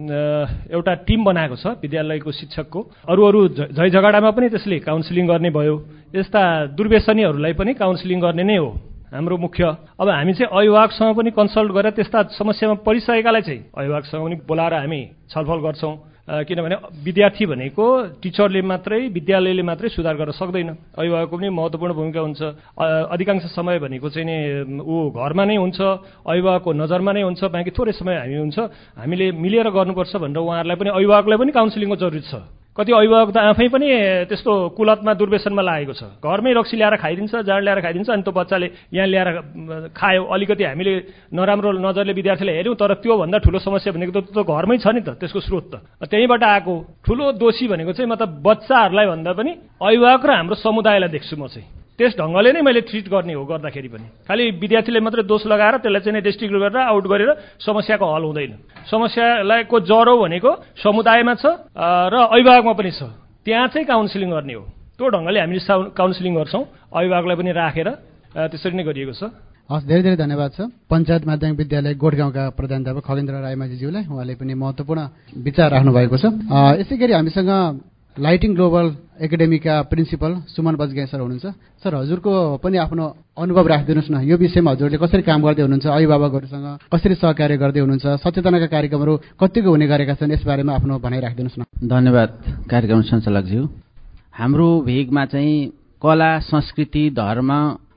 एउटा टिम बनाएको छ विद्यालयको शिक्षकको। अरू झै झगडामा पनि त्यसले काउन्सिलिङ गर्ने भयो। यस्ता दुर्व्यसनीहरूलाई पनि काउन्सिलिङ गर्ने नै हो हाम्रो मुख्य। अब हामी चाहिँ अभिभावकसँग पनि कन्सल्ट गरेर त्यस्ता समस्यामा परिसकेकालाई चाहिँ अभिभावकसँग पनि बोलाएर हामी छलफल गर्छौँ। किनभने विद्यार्थी भनेको टिचरले मात्रै, विद्यालयले मात्रै सुधार गर्न सक्दैन, अभिभावकको पनि महत्त्वपूर्ण भूमिका हुन्छ। अधिकांश समय भनेको चाहिँ नि ऊ घरमा नै हुन्छ, अभिभावकको नजरमा नै हुन्छ, बाँकी थोरै समय हामी हुन्छ। हामीले मिलेर गर्नुपर्छ भनेर उहाँहरूलाई पनि, अभिभावकलाई पनि काउन्सिलिङको जरुरी छ। कति अभिभावक त आफै पनि त्यस्तो कुलतमा दुर्व्यसनमा लागेको छ, घरमै रक्सी ल्याएर खाइदिन्छ, जाँड ल्याएर खाइदिन्छ, अनि त्यो बच्चाले यहाँ ल्याएर खायो। अलिकति हामीले नराम्रो नजरले विद्यार्थीलाई हेऱ्यौँ, तर त्योभन्दा ठुलो समस्या भनेको त घरमै छ नि त, त्यसको स्रोत त त्यहीँबाट आएको। ठुलो दोषी भनेको चाहिँ मतलब बच्चाहरूलाई भन्दा पनि अभिभावक र हाम्रो समुदायलाई देख्छु म चाहिँ। त्यस ढङ्गले नै मैले ट्रिट गर्ने हो गर्दाखेरि पनि। खालि विद्यार्थीले मात्रै दोष लगाएर त्यसलाई चाहिँ डिस्ट्रिक्ट गरेर आउट गरेर समस्याको हल हुँदैन। समस्याको जरो भनेको समुदायमा छ र अभिभावकमा पनि छ, त्यहाँ चाहिँ काउन्सिलिङ गर्ने हो। त्यो ढङ्गले हामीले काउन्सिलिङ गर्छौँ, अभिभावकलाई पनि राखेर त्यसरी नै गरिएको छ। हस्, धेरै धेरै धन्यवाद छ पञ्चायत माध्यमिक विद्यालय गोठगाउँका प्रधानाध्यापक खगेन्द्र रायमाझीज्यूलाई। उहाँले पनि महत्त्वपूर्ण विचार राख्नु भएको छ। यसै गरी हामीसँग लाइटिङ ग्लोबल एकाडेमीका प्रिन्सिपल सुमन बजगाई सर हुनुहुन्छ। सर, हजुरको पनि आफ्नो अनुभव राखिदिनुहोस् न, यो विषयमा हजुरले कसरी काम गर्दै हुनुहुन्छ, अभिभावकहरूसँग कसरी सहकार्य गर्दै हुनुहुन्छ, सचेतनाका कार्यक्रमहरू कतिको हुने गरेका छन्, यसबारेमा आफ्नो भनाइ राखिदिनुहोस् न। धन्यवाद कार्यक्रम सञ्चालकज्यू। हाम्रो भेगमा चाहिँ कला, संस्कृति, धर्म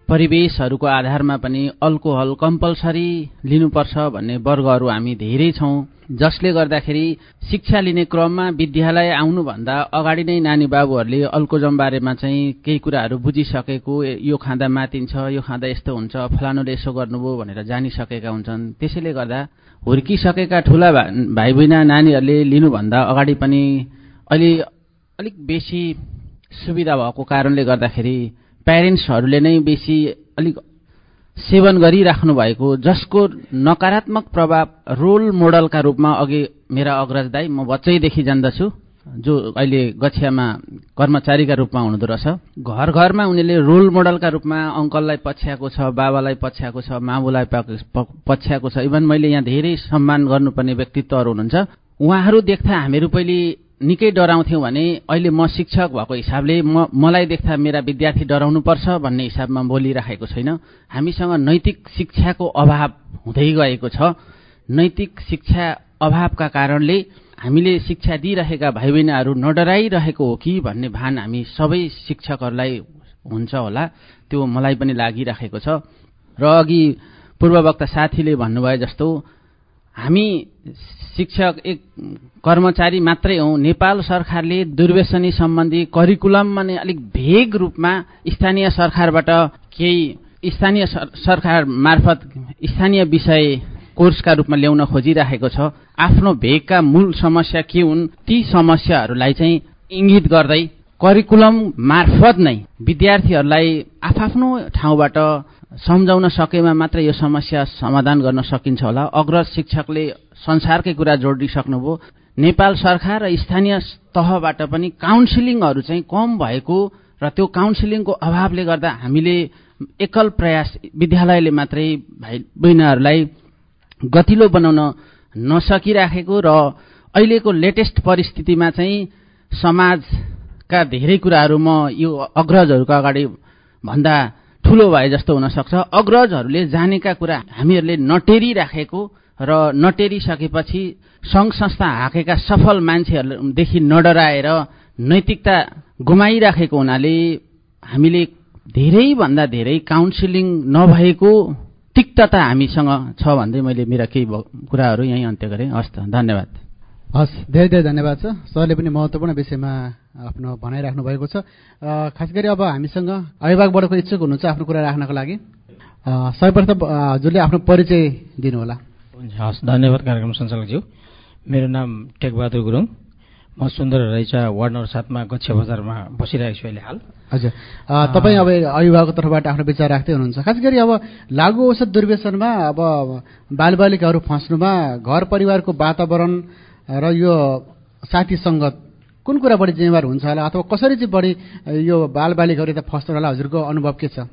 परिवेशहरूको आधारमा पनि अल्कोहल कम्पलसरी लिनुपर्छ भन्ने वर्गहरू हामी धेरै छौँ, जसले गर्दाखेरि शिक्षा लिने क्रममा विद्यालय आउनुभन्दा अगाडि नै नानी बाबुहरूले अल्कोजम बारेमा चाहिँ केही कुराहरू बुझिसकेको, यो खाँदा मातिन्छ, यो खाँदा यस्तो हुन्छ, फलानुले यसो गर्नुभयो भनेर जानिसकेका हुन्छन्। त्यसैले गर्दा हुर्किसकेका ठुला भाइ बहिनी नानीहरूले लिनुभन्दा अगाडि पनि अहिले अलिक बेसी सुविधा भएको कारणले गर्दाखेरि प्यारेन्ट्सहरूले नै बेसी अलिक सेवन गरिराख्नु भएको, जसको नकारात्मक प्रभाव रोल मोडलका रूपमा अघि मेरा अग्रज दाइ, म बच्चैदेखि जान्दछु, जो अहिले गछियामा कर्मचारीका रूपमा हुनुहुँदो रहेछ। घर घरमा उनीहरूले रोल मोडलका रूपमा अङ्कललाई पछ्याएको छ, बाबालाई पछ्याएको छ, मामुलाई पछ्याएको छ। इभन मैले यहाँ धेरै सम्मान गर्नुपर्ने व्यक्तित्वहरू हुनुहुन्छ, उहाँहरू देख्दा हामीहरू पहिले निकै डराउँथ्यौँ भने अहिले म शिक्षक भएको हिसाबले मलाई देख्दा मेरा विद्यार्थी डराउनुपर्छ भन्ने हिसाबमा बोलिराखेको छैन। हामीसँग नैतिक शिक्षाको अभाव हुँदै गएको छ। नैतिक शिक्षा अभावका कारणले हामीले शिक्षा दिइरहेका भाइ बहिनीहरू नडराइरहेको हो कि भन्ने भान हामी सबै शिक्षकहरूलाई हुन्छ होला, त्यो मलाई पनि लागिरहेको छ। र अघि पूर्ववक्ता साथीले भन्नुभयो जस्तो हामी शिक्षक एक कर्मचारी मात्रै हौँ। नेपाल सरकारले दुर्व्यसनी सम्बन्धी करिकुलममा नै अलिक भेग रूपमा स्थानीय सरकारबाट केही स्थानीय सरकार मार्फत स्थानीय विषय कोर्सका रूपमा ल्याउन खोजिरहेको छ। आफ्नो भेगका मूल समस्या के हुन् ती समस्याहरूलाई चाहिँ इङ्गित गर्दै करिकुलम मार्फत नै विद्यार्थीहरूलाई आफ्नो ठाउँबाट सम्झाउन सकेमा मात्र यो समस्या समाधान गर्न सकिन्छ होला। अग्रज शिक्षकले संसारकै कुरा जोडिसक्नुभयो। नेपाल सरकार र स्थानीय तहबाट पनि काउन्सिलिङहरू चाहिँ कम भएको र त्यो काउन्सिलिङको अभावले गर्दा हामीले एकल प्रयास विद्यालयले मात्रै भाइ बहिनीहरूलाई गतिलो बनाउन नसकिराखेको र अहिलेको लेटेस्ट परिस्थितिमा चाहिँ समाजका धेरै कुराहरू म यो अग्रजहरूको अगाडि भन्दा ठुलो भए जस्तो हुन सक्छ। अग्रजहरूले जानेका कुरा हामीहरूले नटेरिराखेको र नटेरिसकेपछि सङ्घ संस्था हाकेका सफल मान्छेहरूदेखि नडराएर नैतिकता गुमाइराखेको हुनाले हामीले धेरैभन्दा धेरै काउन्सिलिङ नभएको तिक्तता हामीसँग छ भन्दै मैले मेरा केही कुराहरू यहीँ अन्त्य गरेँ। हस् त, धन्यवाद। हस्, धेरै धेरै धन्यवाद छ। सरले पनि महत्त्वपूर्ण विषयमा आफ्नो भनाइराख्नु भएको छ। खास गरी अब हामीसँग अभिभावकबाट इच्छुक हुनुहुन्छ आफ्नो कुरा राख्नको लागि। सर्वप्रथम हजुरले आफ्नो परिचय दिनुहोला। हस्, धन्यवाद कार्यक्रम सञ्चालकज्यू। मेरो नाम टेकबहादुर गुरुङ, म सुन्दर रहेछ वार्ड नम्बर 7 मा गच्छिया बजारमा बसिरहेको छु अहिले हाल। हजुर, तपाईँ अब अभिभावकको तर्फबाट आफ्नो विचार राख्दै हुनुहुन्छ। खास गरी अब लागु औषध दुर्व्यसनमा अब बालबालिकाहरू फस्नुमा घर परिवारको वातावरण र यो साथी सङ्गत कुन कुरा बढी जिम्मेवार हुन्छ होला, अथवा कसरी चाहिँ बढी यो बालबालिकाहरू यता फस्नु होला, हजुरको अनुभव के छ?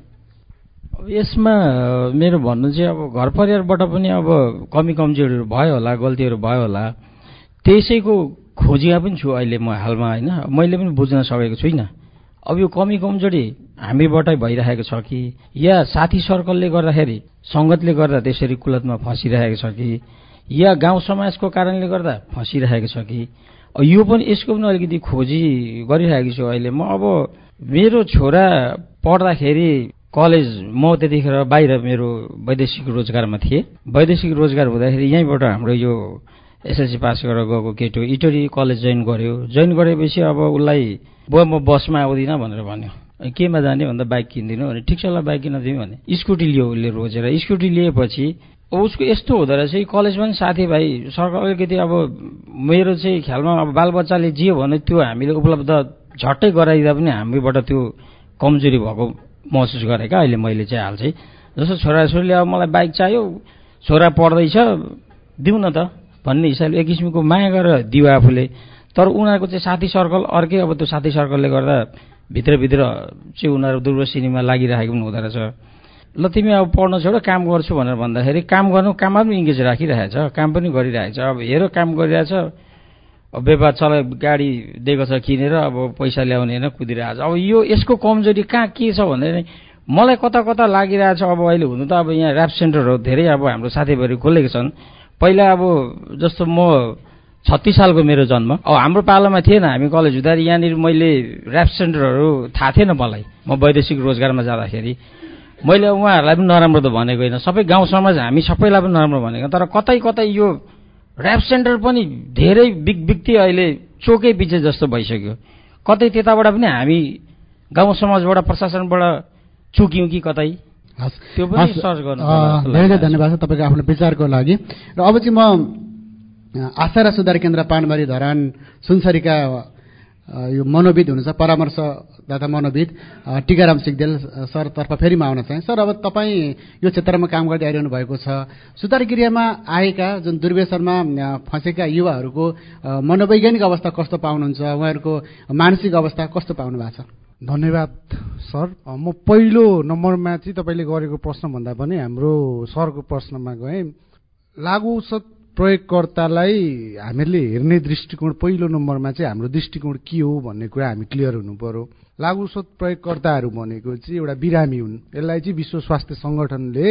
यसमा मेरो भन्नु चाहिँ अब घर परिवारबाट पनि अब कमी कमजोरीहरू भयो होला, गल्तीहरू भयो होला, त्यसैको खोजिया पनि छु अहिले म हालमा, होइन? मैले पनि बुझ्न सकेको छुइनँ। अब यो कमी कमजोरी हामीबाटै भइरहेको छ कि या साथी सर्कलले गर्दाखेरि सङ्गतले गर्दा त्यसरी कुलतमा फँसिरहेको छ कि या गाउँ समाजको कारणले गर्दा फँसिरहेको छ कि यो पनि यसको पनि अलिकति खोजी गरिरहेको छु अहिले म। अब मेरो छोरा पढ्दाखेरि कलेज म त्यतिखेर बाहिर मेरो वैदेशिक रोजगारमा थिएँ। वैदेशिक रोजगार हुँदाखेरि यहीँबाट हाम्रो यो एसएलसी पास गरेर गएको केटो इटरी कलेज जोइन गर्यो। जोइन गरेपछि अब उसलाई म बसमा आउँदिनँ भनेर भन्यो। केमा जाने भन्दा बाइक किनिदिनु भने, ठिक छ ल बाइक किन दिउँ भने स्कुटी लियो उसले रोजेर। स्कुटी लिएपछि उसको यस्तो हुँदो रहेछ कि कलेजमा पनि साथीभाइ सर्कल अलिकति अब मेरो चाहिँ ख्यालमा अब बालबच्चाले जे भन्यो त्यो हामीले उपलब्ध झट्टै गराइदिँदा पनि हामीबाट त्यो कमजोरी भएको महसुस गरेँ क्या अहिले मैले चाहिँ हाल चाहिँ। जस्तो छोराछोरीले अब मलाई बाइक चाहियो, छोरा पढ्दैछ दिउँ न त भन्ने हिसाबले एक किसिमको माया गरेर दियो आफूले। तर उनीहरूको चाहिँ साथी सर्कल अर्कै। अब त्यो साथी सर्कलले गर्दा भित्रभित्र चाहिँ उनीहरू दुर्व्यसनीमा लागिरहेको पनि हुँदो रहेछ। ल तिमी अब पढ्न छोड काम गर्छु भनेर भन्दाखेरि काम गर्नु काममा पनि इङ्गेज राखिरहेछ, काम पनि गरिरहेछ। अब हेर काम गरिरहेछ, अब व्यापार चला गाडी दिएको छ किनेर अब पैसा ल्याउने होइन कुदिरहेछ। अब यो यसको कमजोरी कहाँ के छ भने मलाई कता कता लागिरहेछ। अब अहिले हुनु त अब यहाँ ऱ्याप सेन्टरहरू धेरै अब हाम्रो साथीभाइहरू खोलेको छन्। पहिला अब जस्तो म 36 सालको मेरो जन्म, अब हाम्रो पालामा थिएन। हामी कलेज हुँदाखेरि यहाँनिर मैले ऱ्याप सेन्टरहरू थाहा थिएन मलाई, म वैदेशिक रोजगारमा जाँदाखेरि। मैले उहाँहरूलाई पनि नराम्रो त भनेको होइन, सबै गाउँ समाज हामी सबैलाई पनि नराम्रो भनेको, तर कतै कतै यो ऱ्याप सेन्टर पनि धेरै बिग अहिले चोकै पछि जस्तो भइसक्यो। कतै त्यताबाट पनि हामी गाउँ समाजबाट प्रशासनबाट चुक्यौँ कि कतै, त्यो पनि सर्च गर्नु। धेरै धेरै धन्यवाद छ तपाईँको आफ्नो विचारको लागि। र अब चाहिँ म आशा र सुधार केन्द्र पानबारी धरान सुनसरीका यो मनोविद हुनुहुन्छ, परामर्शदाता मनोविद टिकाराम सिगदेल सरतर्फ फेरि म आउन चाहेँ। सर, अब तपाईँ यो क्षेत्रमा काम गर्दै आइरहनु भएको छ, सुधार क्रियामा आएका जुन दुर्व्यसनमा फँसेका युवाहरूको मनोवैज्ञानिक अवस्था कस्तो पाउनुहुन्छ, उहाँहरूको मानसिक अवस्था कस्तो पाउनु भएको छ? धन्यवाद सर। म पहिलो नम्बरमा चाहिँ तपाईँले गरेको प्रश्नभन्दा पनि हाम्रो सरको प्रश्नमा गएँ। लागु औषध प्रयोगकर्तालाई हामीले हेर्ने दृष्टिकोण पहिलो नम्बरमा चाहिँ हाम्रो दृष्टिकोण के हो भन्ने कुरा हामी क्लियर हुनु पर्यो। लागु औषध प्रयोगकर्ताहरू भनेको चाहिँ एउटा बिरामी हुन्। यसलाई चाहिँ विश्व स्वास्थ्य सङ्गठनले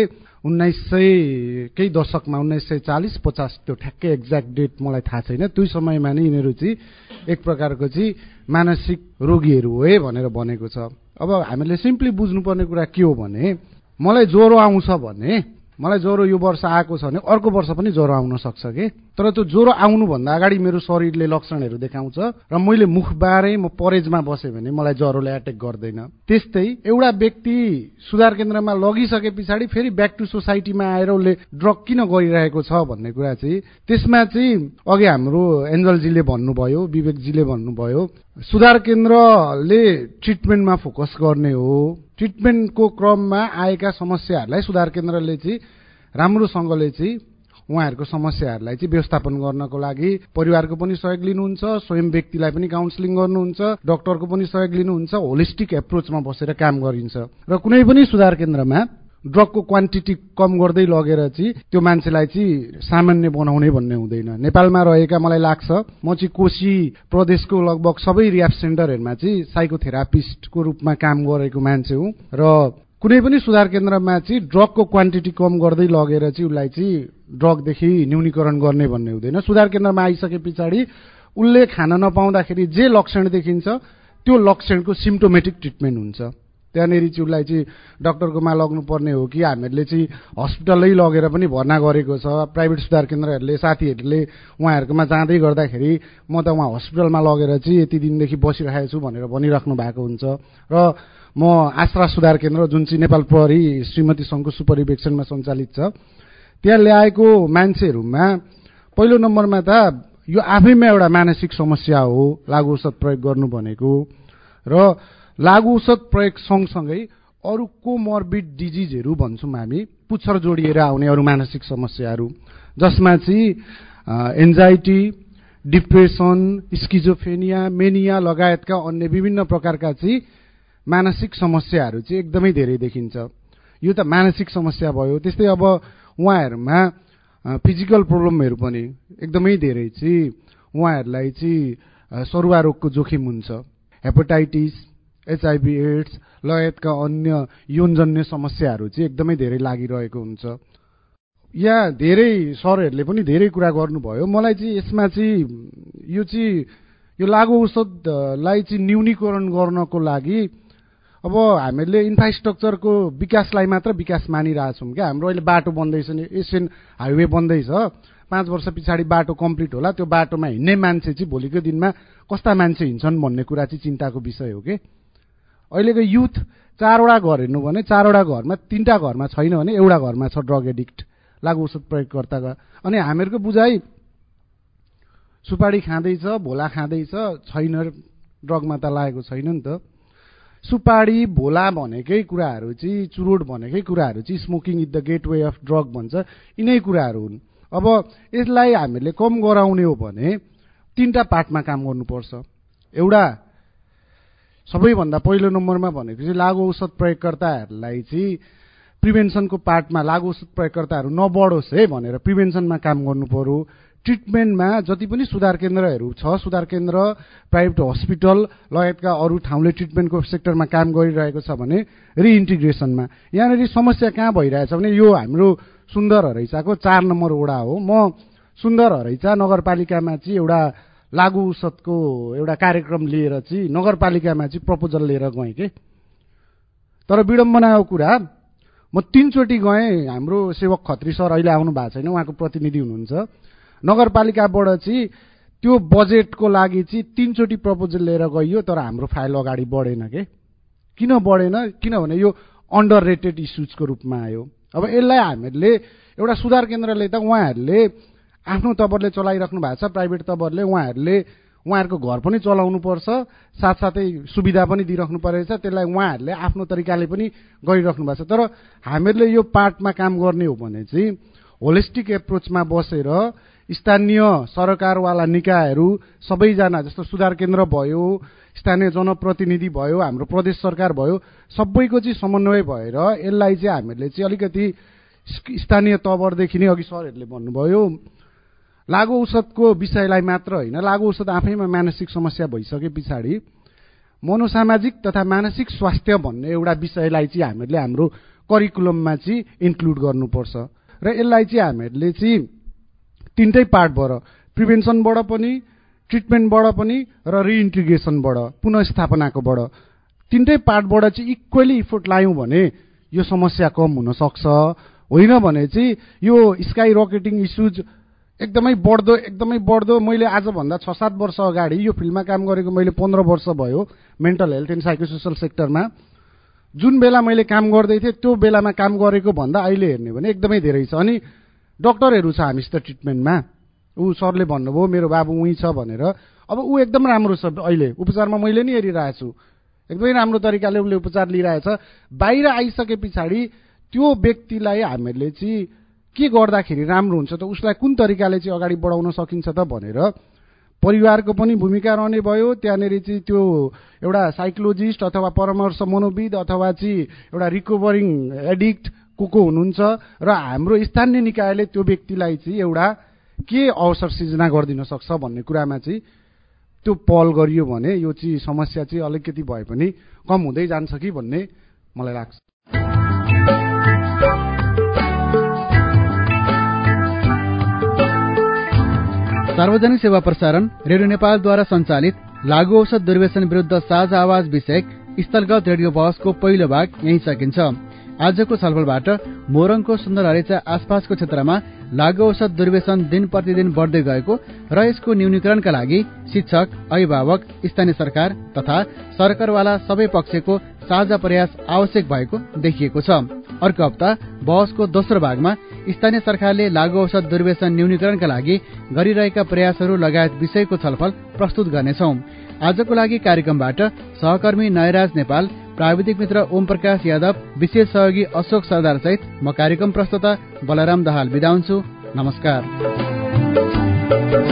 1900 कै दशकमा 1940-50 त्यो ठ्याक्कै एक्ज्याक्ट डेट मलाई थाहा छैन, त्यो समयमा नै यिनीहरू चाहिँ एक प्रकारको चाहिँ मानसिक रोगीहरू हो है भनेर भनेको छ। अब हामीले सिम्पली बुझ्नुपर्ने कुरा के हो भने, मलाई ज्वरो आउँछ भने, मलाई ज्वरो यो वर्ष आएको छ भने अर्को वर्ष पनि ज्वरो आउन सक्छ कि, तर त्यो ज्वरो आउनुभन्दा अगाडि मेरो शरीरले लक्षणहरू देखाउँछ र मैले मुख बारे म परेजमा बसेँ भने मलाई ज्वरोले एट्याक गर्दैन। त्यस्तै एउटा व्यक्ति सुधार केन्द्रमा लगिसके पछाडि फेरि ब्याक टु सोसाइटीमा आएर उसले ड्रग किन गरिरहेको छ भन्ने कुरा चाहिँ त्यसमा चाहिँ अघि हाम्रो एन्जलजीले भन्नुभयो, विवेकजीले भन्नुभयो, सुधार केन्द्रले ट्रिटमेन्टमा फोकस गर्ने हो। ट्रिटमेन्टको क्रममा आएका समस्याहरूलाई सुधार केन्द्रले चाहिँ राम्रोसँगले चाहिँ उहाँहरूको समस्याहरूलाई चाहिँ व्यवस्थापन गर्नको लागि परिवारको पनि सहयोग लिनुहुन्छ, स्वयं व्यक्तिलाई पनि काउन्सिलिङ गर्नुहुन्छ, डाक्टरको पनि सहयोग लिनुहुन्छ, होलिस्टिक एप्रोचमा बसेर काम गरिन्छ। र कुनै पनि सुधार केन्द्रमा ड्रगको क्वान्टिटी कम गर्दै लगेर चाहिँ त्यो मान्छेलाई चाहिँ सामान्य बनाउने भन्ने हुँदैन। नेपालमा रहेका मलाई लाग्छ म चाहिँ कोशी प्रदेशको लगभग सबै रिह्याब सेन्टरहरूमा चाहिँ साइकोथेरापिस्टको रूपमा काम गरेको मान्छे हुँ र कुनै पनि सुधार केन्द्रमा चाहिँ ड्रगको क्वान्टिटी कम गर्दै लगेर चाहिँ उसलाई चाहिँ ड्रगदेखि न्यूनीकरण गर्ने भन्ने हुँदैन। सुधार केन्द्रमा आइसके पछाडि उसले खान नपाउँदाखेरि जे लक्षण देखिन्छ त्यो लक्षणको सिम्टोमेटिक ट्रिटमेन्ट हुन्छ। त्यहाँनिर चाहिँ उसलाई चाहिँ डक्टरकोमा लग्नुपर्ने हो कि हामीहरूले चाहिँ हस्पिटलै लगेर पनि भर्ना गरेको छ। प्राइभेट सुधार केन्द्रहरूले साथीहरूले उहाँहरूकोमा जाँदै गर्दाखेरि म त उहाँ हस्पिटलमा लगेर चाहिँ यति दिनदेखि बसिरहेको छु भनेर भनिराख्नु भएको हुन्छ। र म आश्रा सुधार केन्द्र जुन चाहिँ नेपाल प्रहरी श्रीमती सङ्घको सुपरिवेक्षणमा सञ्चालित छ, त्यहाँ ल्याएको मान्छेहरूमा पहिलो नम्बरमा त यो आफैमा एउटा मानसिक समस्या हो लागु औषध प्रयोग गर्नु भनेको। र लागु औषध प्रयोग सँगसँगै अरू कोमर्बिड डिजिजहरू भन्छौँ हामी, पुच्छर जोडिएर आउने अरू मानसिक समस्याहरू, जसमा चाहिँ एन्जाइटी, डिप्रेसन, स्किजोफ्रेनिया, मेनिया लगायतका अन्य विभिन्न प्रकारका चाहिँ मानसिक समस्याहरू चाहिँ एकदमै धेरै देखिन्छ। यो त मानसिक समस्या भयो। त्यस्तै अब उहाँहरूमा फिजिकल प्रब्लमहरू पनि एकदमै धेरै चाहिँ उहाँहरूलाई चाहिँ सरुवा रोगको जोखिम हुन्छ, हेपाटाइटिस, HIV एड्स लगायतका अन्य यौनजन्य समस्याहरू चाहिँ एकदमै धेरै लागिरहेको हुन्छ। यहाँ धेरै सरहरूले पनि धेरै कुरा गर्नुभयो। मलाई चाहिँ यसमा चाहिँ यो लागु औषधलाई चाहिँ न्यूनीकरण गर्नको लागि अब हामीले इन्फ्रास्ट्रक्चरको विकासलाई मात्र विकास मानिरहेछौँ क्या। हाम्रो अहिले बाटो बन्दैछ नि, एसियन हाइवे बन्दैछ, 5 वर्ष पछाडि बाटो कम्प्लिट होला। त्यो बाटोमा हिँड्ने मान्छे चाहिँ भोलिको दिनमा कस्ता मान्छे हिँड्छन् भन्ने कुरा चाहिँ चिन्ताको विषय हो कि। अहिलेको युथ 4वटा घर हेर्नु भने 4वटा घरमा 3टा घरमा छैन भने एउटा घरमा छ ड्रग एडिक्ट, लागु औषध प्रयोगकर्ताका। अनि हामीहरूको बुझाइ सुपारी खाँदैछ, भोला खाँदैछ, छैन ड्रगमा त लागेको छैन नि त। सुपारी भोला भनेकै कुराहरू चाहिँ, चुरोट भनेकै कुराहरू चाहिँ smoking is the gateway of drug भन्छ, यिनै कुराहरू हुन्। अब यसलाई हामीले कम गराउने हो भने 3टा पार्टमा काम गर्नुपर्छ। एउटा सबैभन्दा पहिलो नम्बरमा भनेको चाहिँ लागु औषध प्रयोगकर्ताहरूलाई चाहिँ प्रिभेन्सनको पार्टमा लागु औषध प्रयोगकर्ताहरू नबढोस् है भनेर प्रिभेन्सनमा काम गर्नु पर्यो। ट्रिटमेन्टमा जति पनि सुधार केन्द्रहरू छ, सुधार केन्द्र, प्राइभेट हस्पिटल लगायतका अरू ठाउँले ट्रिटमेन्टको सेक्टरमा काम गरिरहेको छ भने रिइन्टिग्रेसनमा यहाँनिर समस्या कहाँ भइरहेछ भने यो हाम्रो सुन्दर हरैचाको 4 नम्बर वडा हो। म सुन्दर हरैचा नगरपालिकामा चाहिँ एउटा लागु औषधको एउटा कार्यक्रम लिएर चाहिँ नगरपालिकामा चाहिँ प्रपोजल लिएर गएँ कि। तर विडम्बनाको कुरा म 3 चोटि गएँ। हाम्रो सेवक खत्री सर अहिले आउनु भएको छैन, उहाँको प्रतिनिधि हुनुहुन्छ। नगरपालिकाबाट चाहिँ त्यो बजेटको लागि चाहिँ 3 चोटि प्रपोजल लिएर गइयो, तर हाम्रो फाइल अगाडि बढेन के। किन बढेन? किनभने यो अन्डर रेटेड इस्युजको रूपमा आयो। अब यसलाई हामीहरूले एउटा सुधार केन्द्रले त उहाँहरूले आफ्नो तवरले चलाइराख्नु भएको छ, प्राइभेट तवरले उहाँहरूको घर पनि चलाउनु पर्छ, साथसाथै सुविधा पनि दिइराख्नु परेछ। त्यसलाई उहाँहरूले आफ्नो तरिकाले पनि गरिराख्नु भएको छ। तर हामीहरूले यो पार्टमा काम गर्ने हो भने चाहिँ होलिस्टिक एप्रोचमा बसेर स्थानीय सरकारवाला निकायहरू सबैजना, जस्तो सुधार केन्द्र भयो, स्थानीय जनप्रतिनिधि भयो, हाम्रो प्रदेश सरकार भयो, सबैको चाहिँ समन्वय भएर यसलाई चाहिँ हामीहरूले चाहिँ अलिकति स्थानीय तवरदेखि नै, अघि सरहरूले भन्नुभयो लागु औषधको विषयलाई मात्र होइन, लागु औषध आफैमा मानसिक समस्या भइसके पछाडि मनोसामाजिक तथा मानसिक स्वास्थ्य भन्ने एउटा विषयलाई चाहिँ हामीहरूले हाम्रो करिकुलममा चाहिँ इन्क्लुड गर्नुपर्छ। र यसलाई चाहिँ हामीहरूले चाहिँ 3टै पार्टबाट, प्रिभेन्सनबाट पनि, ट्रिटमेन्टबाट पनि र रिइन्टिग्रेसनबाट, पुनस्थापनाकोबाट, 3टै पार्टबाट चाहिँ इक्वली इफोर्ट लायौँ भने यो समस्या कम हुन सक्छ। होइन भने चाहिँ यो स्काई रकेटिङ इस्युज एकदमै बढ्दो। मैले आजभन्दा 6-7 वर्ष अगाडि यो फिल्डमा काम गरेको मैले 15 वर्ष भयो मेन्टल हेल्थ एन्ड साइकोसोसल सेक्टरमा। जुन बेला मैले काम गर्दै थिएँ त्यो बेलामा काम गरेको भन्दा अहिले हेर्ने भने एकदमै धेरै छ। अनि डक्टरहरू छ हामीसित ट्रिटमेन्टमा। ऊ सरले भन्नुभयो मेरो बाबु उही छ भनेर। अब ऊ एकदम राम्रो छ, अहिले उपचारमा मैले नि हेरिरहेको छु, एकदमै राम्रो तरिकाले उसले उपचार लिइरहेछ। बाहिर आइसके पछाडि त्यो व्यक्तिलाई हामीहरूले चाहिँ के गर्दाखेरि राम्रो हुन्छ त, उसलाई कुन तरिकाले चाहिँ अगाडि बढाउन सकिन्छ त भनेर परिवारको पनि भूमिका रहने भयो। त्यहाँनिर चाहिँ त्यो एउटा साइकोलोजिस्ट अथवा परामर्श मनोविद अथवा चाहिँ एउटा रिकभरिङ एडिक्ट को हुनुहुन्छ र हाम्रो स्थानीय निकायले त्यो व्यक्तिलाई चाहिँ एउटा के अवसर सिर्जना गरिदिन सक्छ भन्ने कुरामा चाहिँ त्यो पहल गरियो भने यो चाहिँ समस्या चाहिँ अलिकति भए पनि कम हुँदै जान्छ कि भन्ने मलाई लाग्छ। सार्वजनिक सेवा प्रसारण रेडियो नेपालद्वारा सञ्चालित लागु औषध दुर्व्यसन विरुद्ध साझा आवाज विषयक स्थलगत रेडियो बहसको पहिलो भाग यही सकिन्छ। आजको छलफलबाट मोरङको सुन्दर हरेचा आसपासको क्षेत्रमा लागु औषध दुर्व्यसन दिन प्रतिदिन बढ्दै गएको र यसको न्यूनीकरणका लागि शिक्षक, अभिभावक, स्थानीय सरकार तथा सरकारवाला सबै पक्षको साझा प्रयास आवश्यक भएको देखिएको छ। अर्को हप्ता बहसको दोस्रो भागमा स्थानीय सरकारले लागु औषध दुर्व्यसन न्यूनीकरणका लागि गरिरहेका प्रयासहरू लगायत विषयको छलफल प्रस्तुत गर्नेछौं। आजको लागि कार्यक्रमबाट सहकर्मी नयराज नेपाल, प्राविधिक मित्र ओम प्रकाश यादव, विशेष सहयोगी अशोक सरदार सहित म कार्यक्रम प्रस्तुता बलराम दाहाल बिदा हुन्छु। नमस्कार।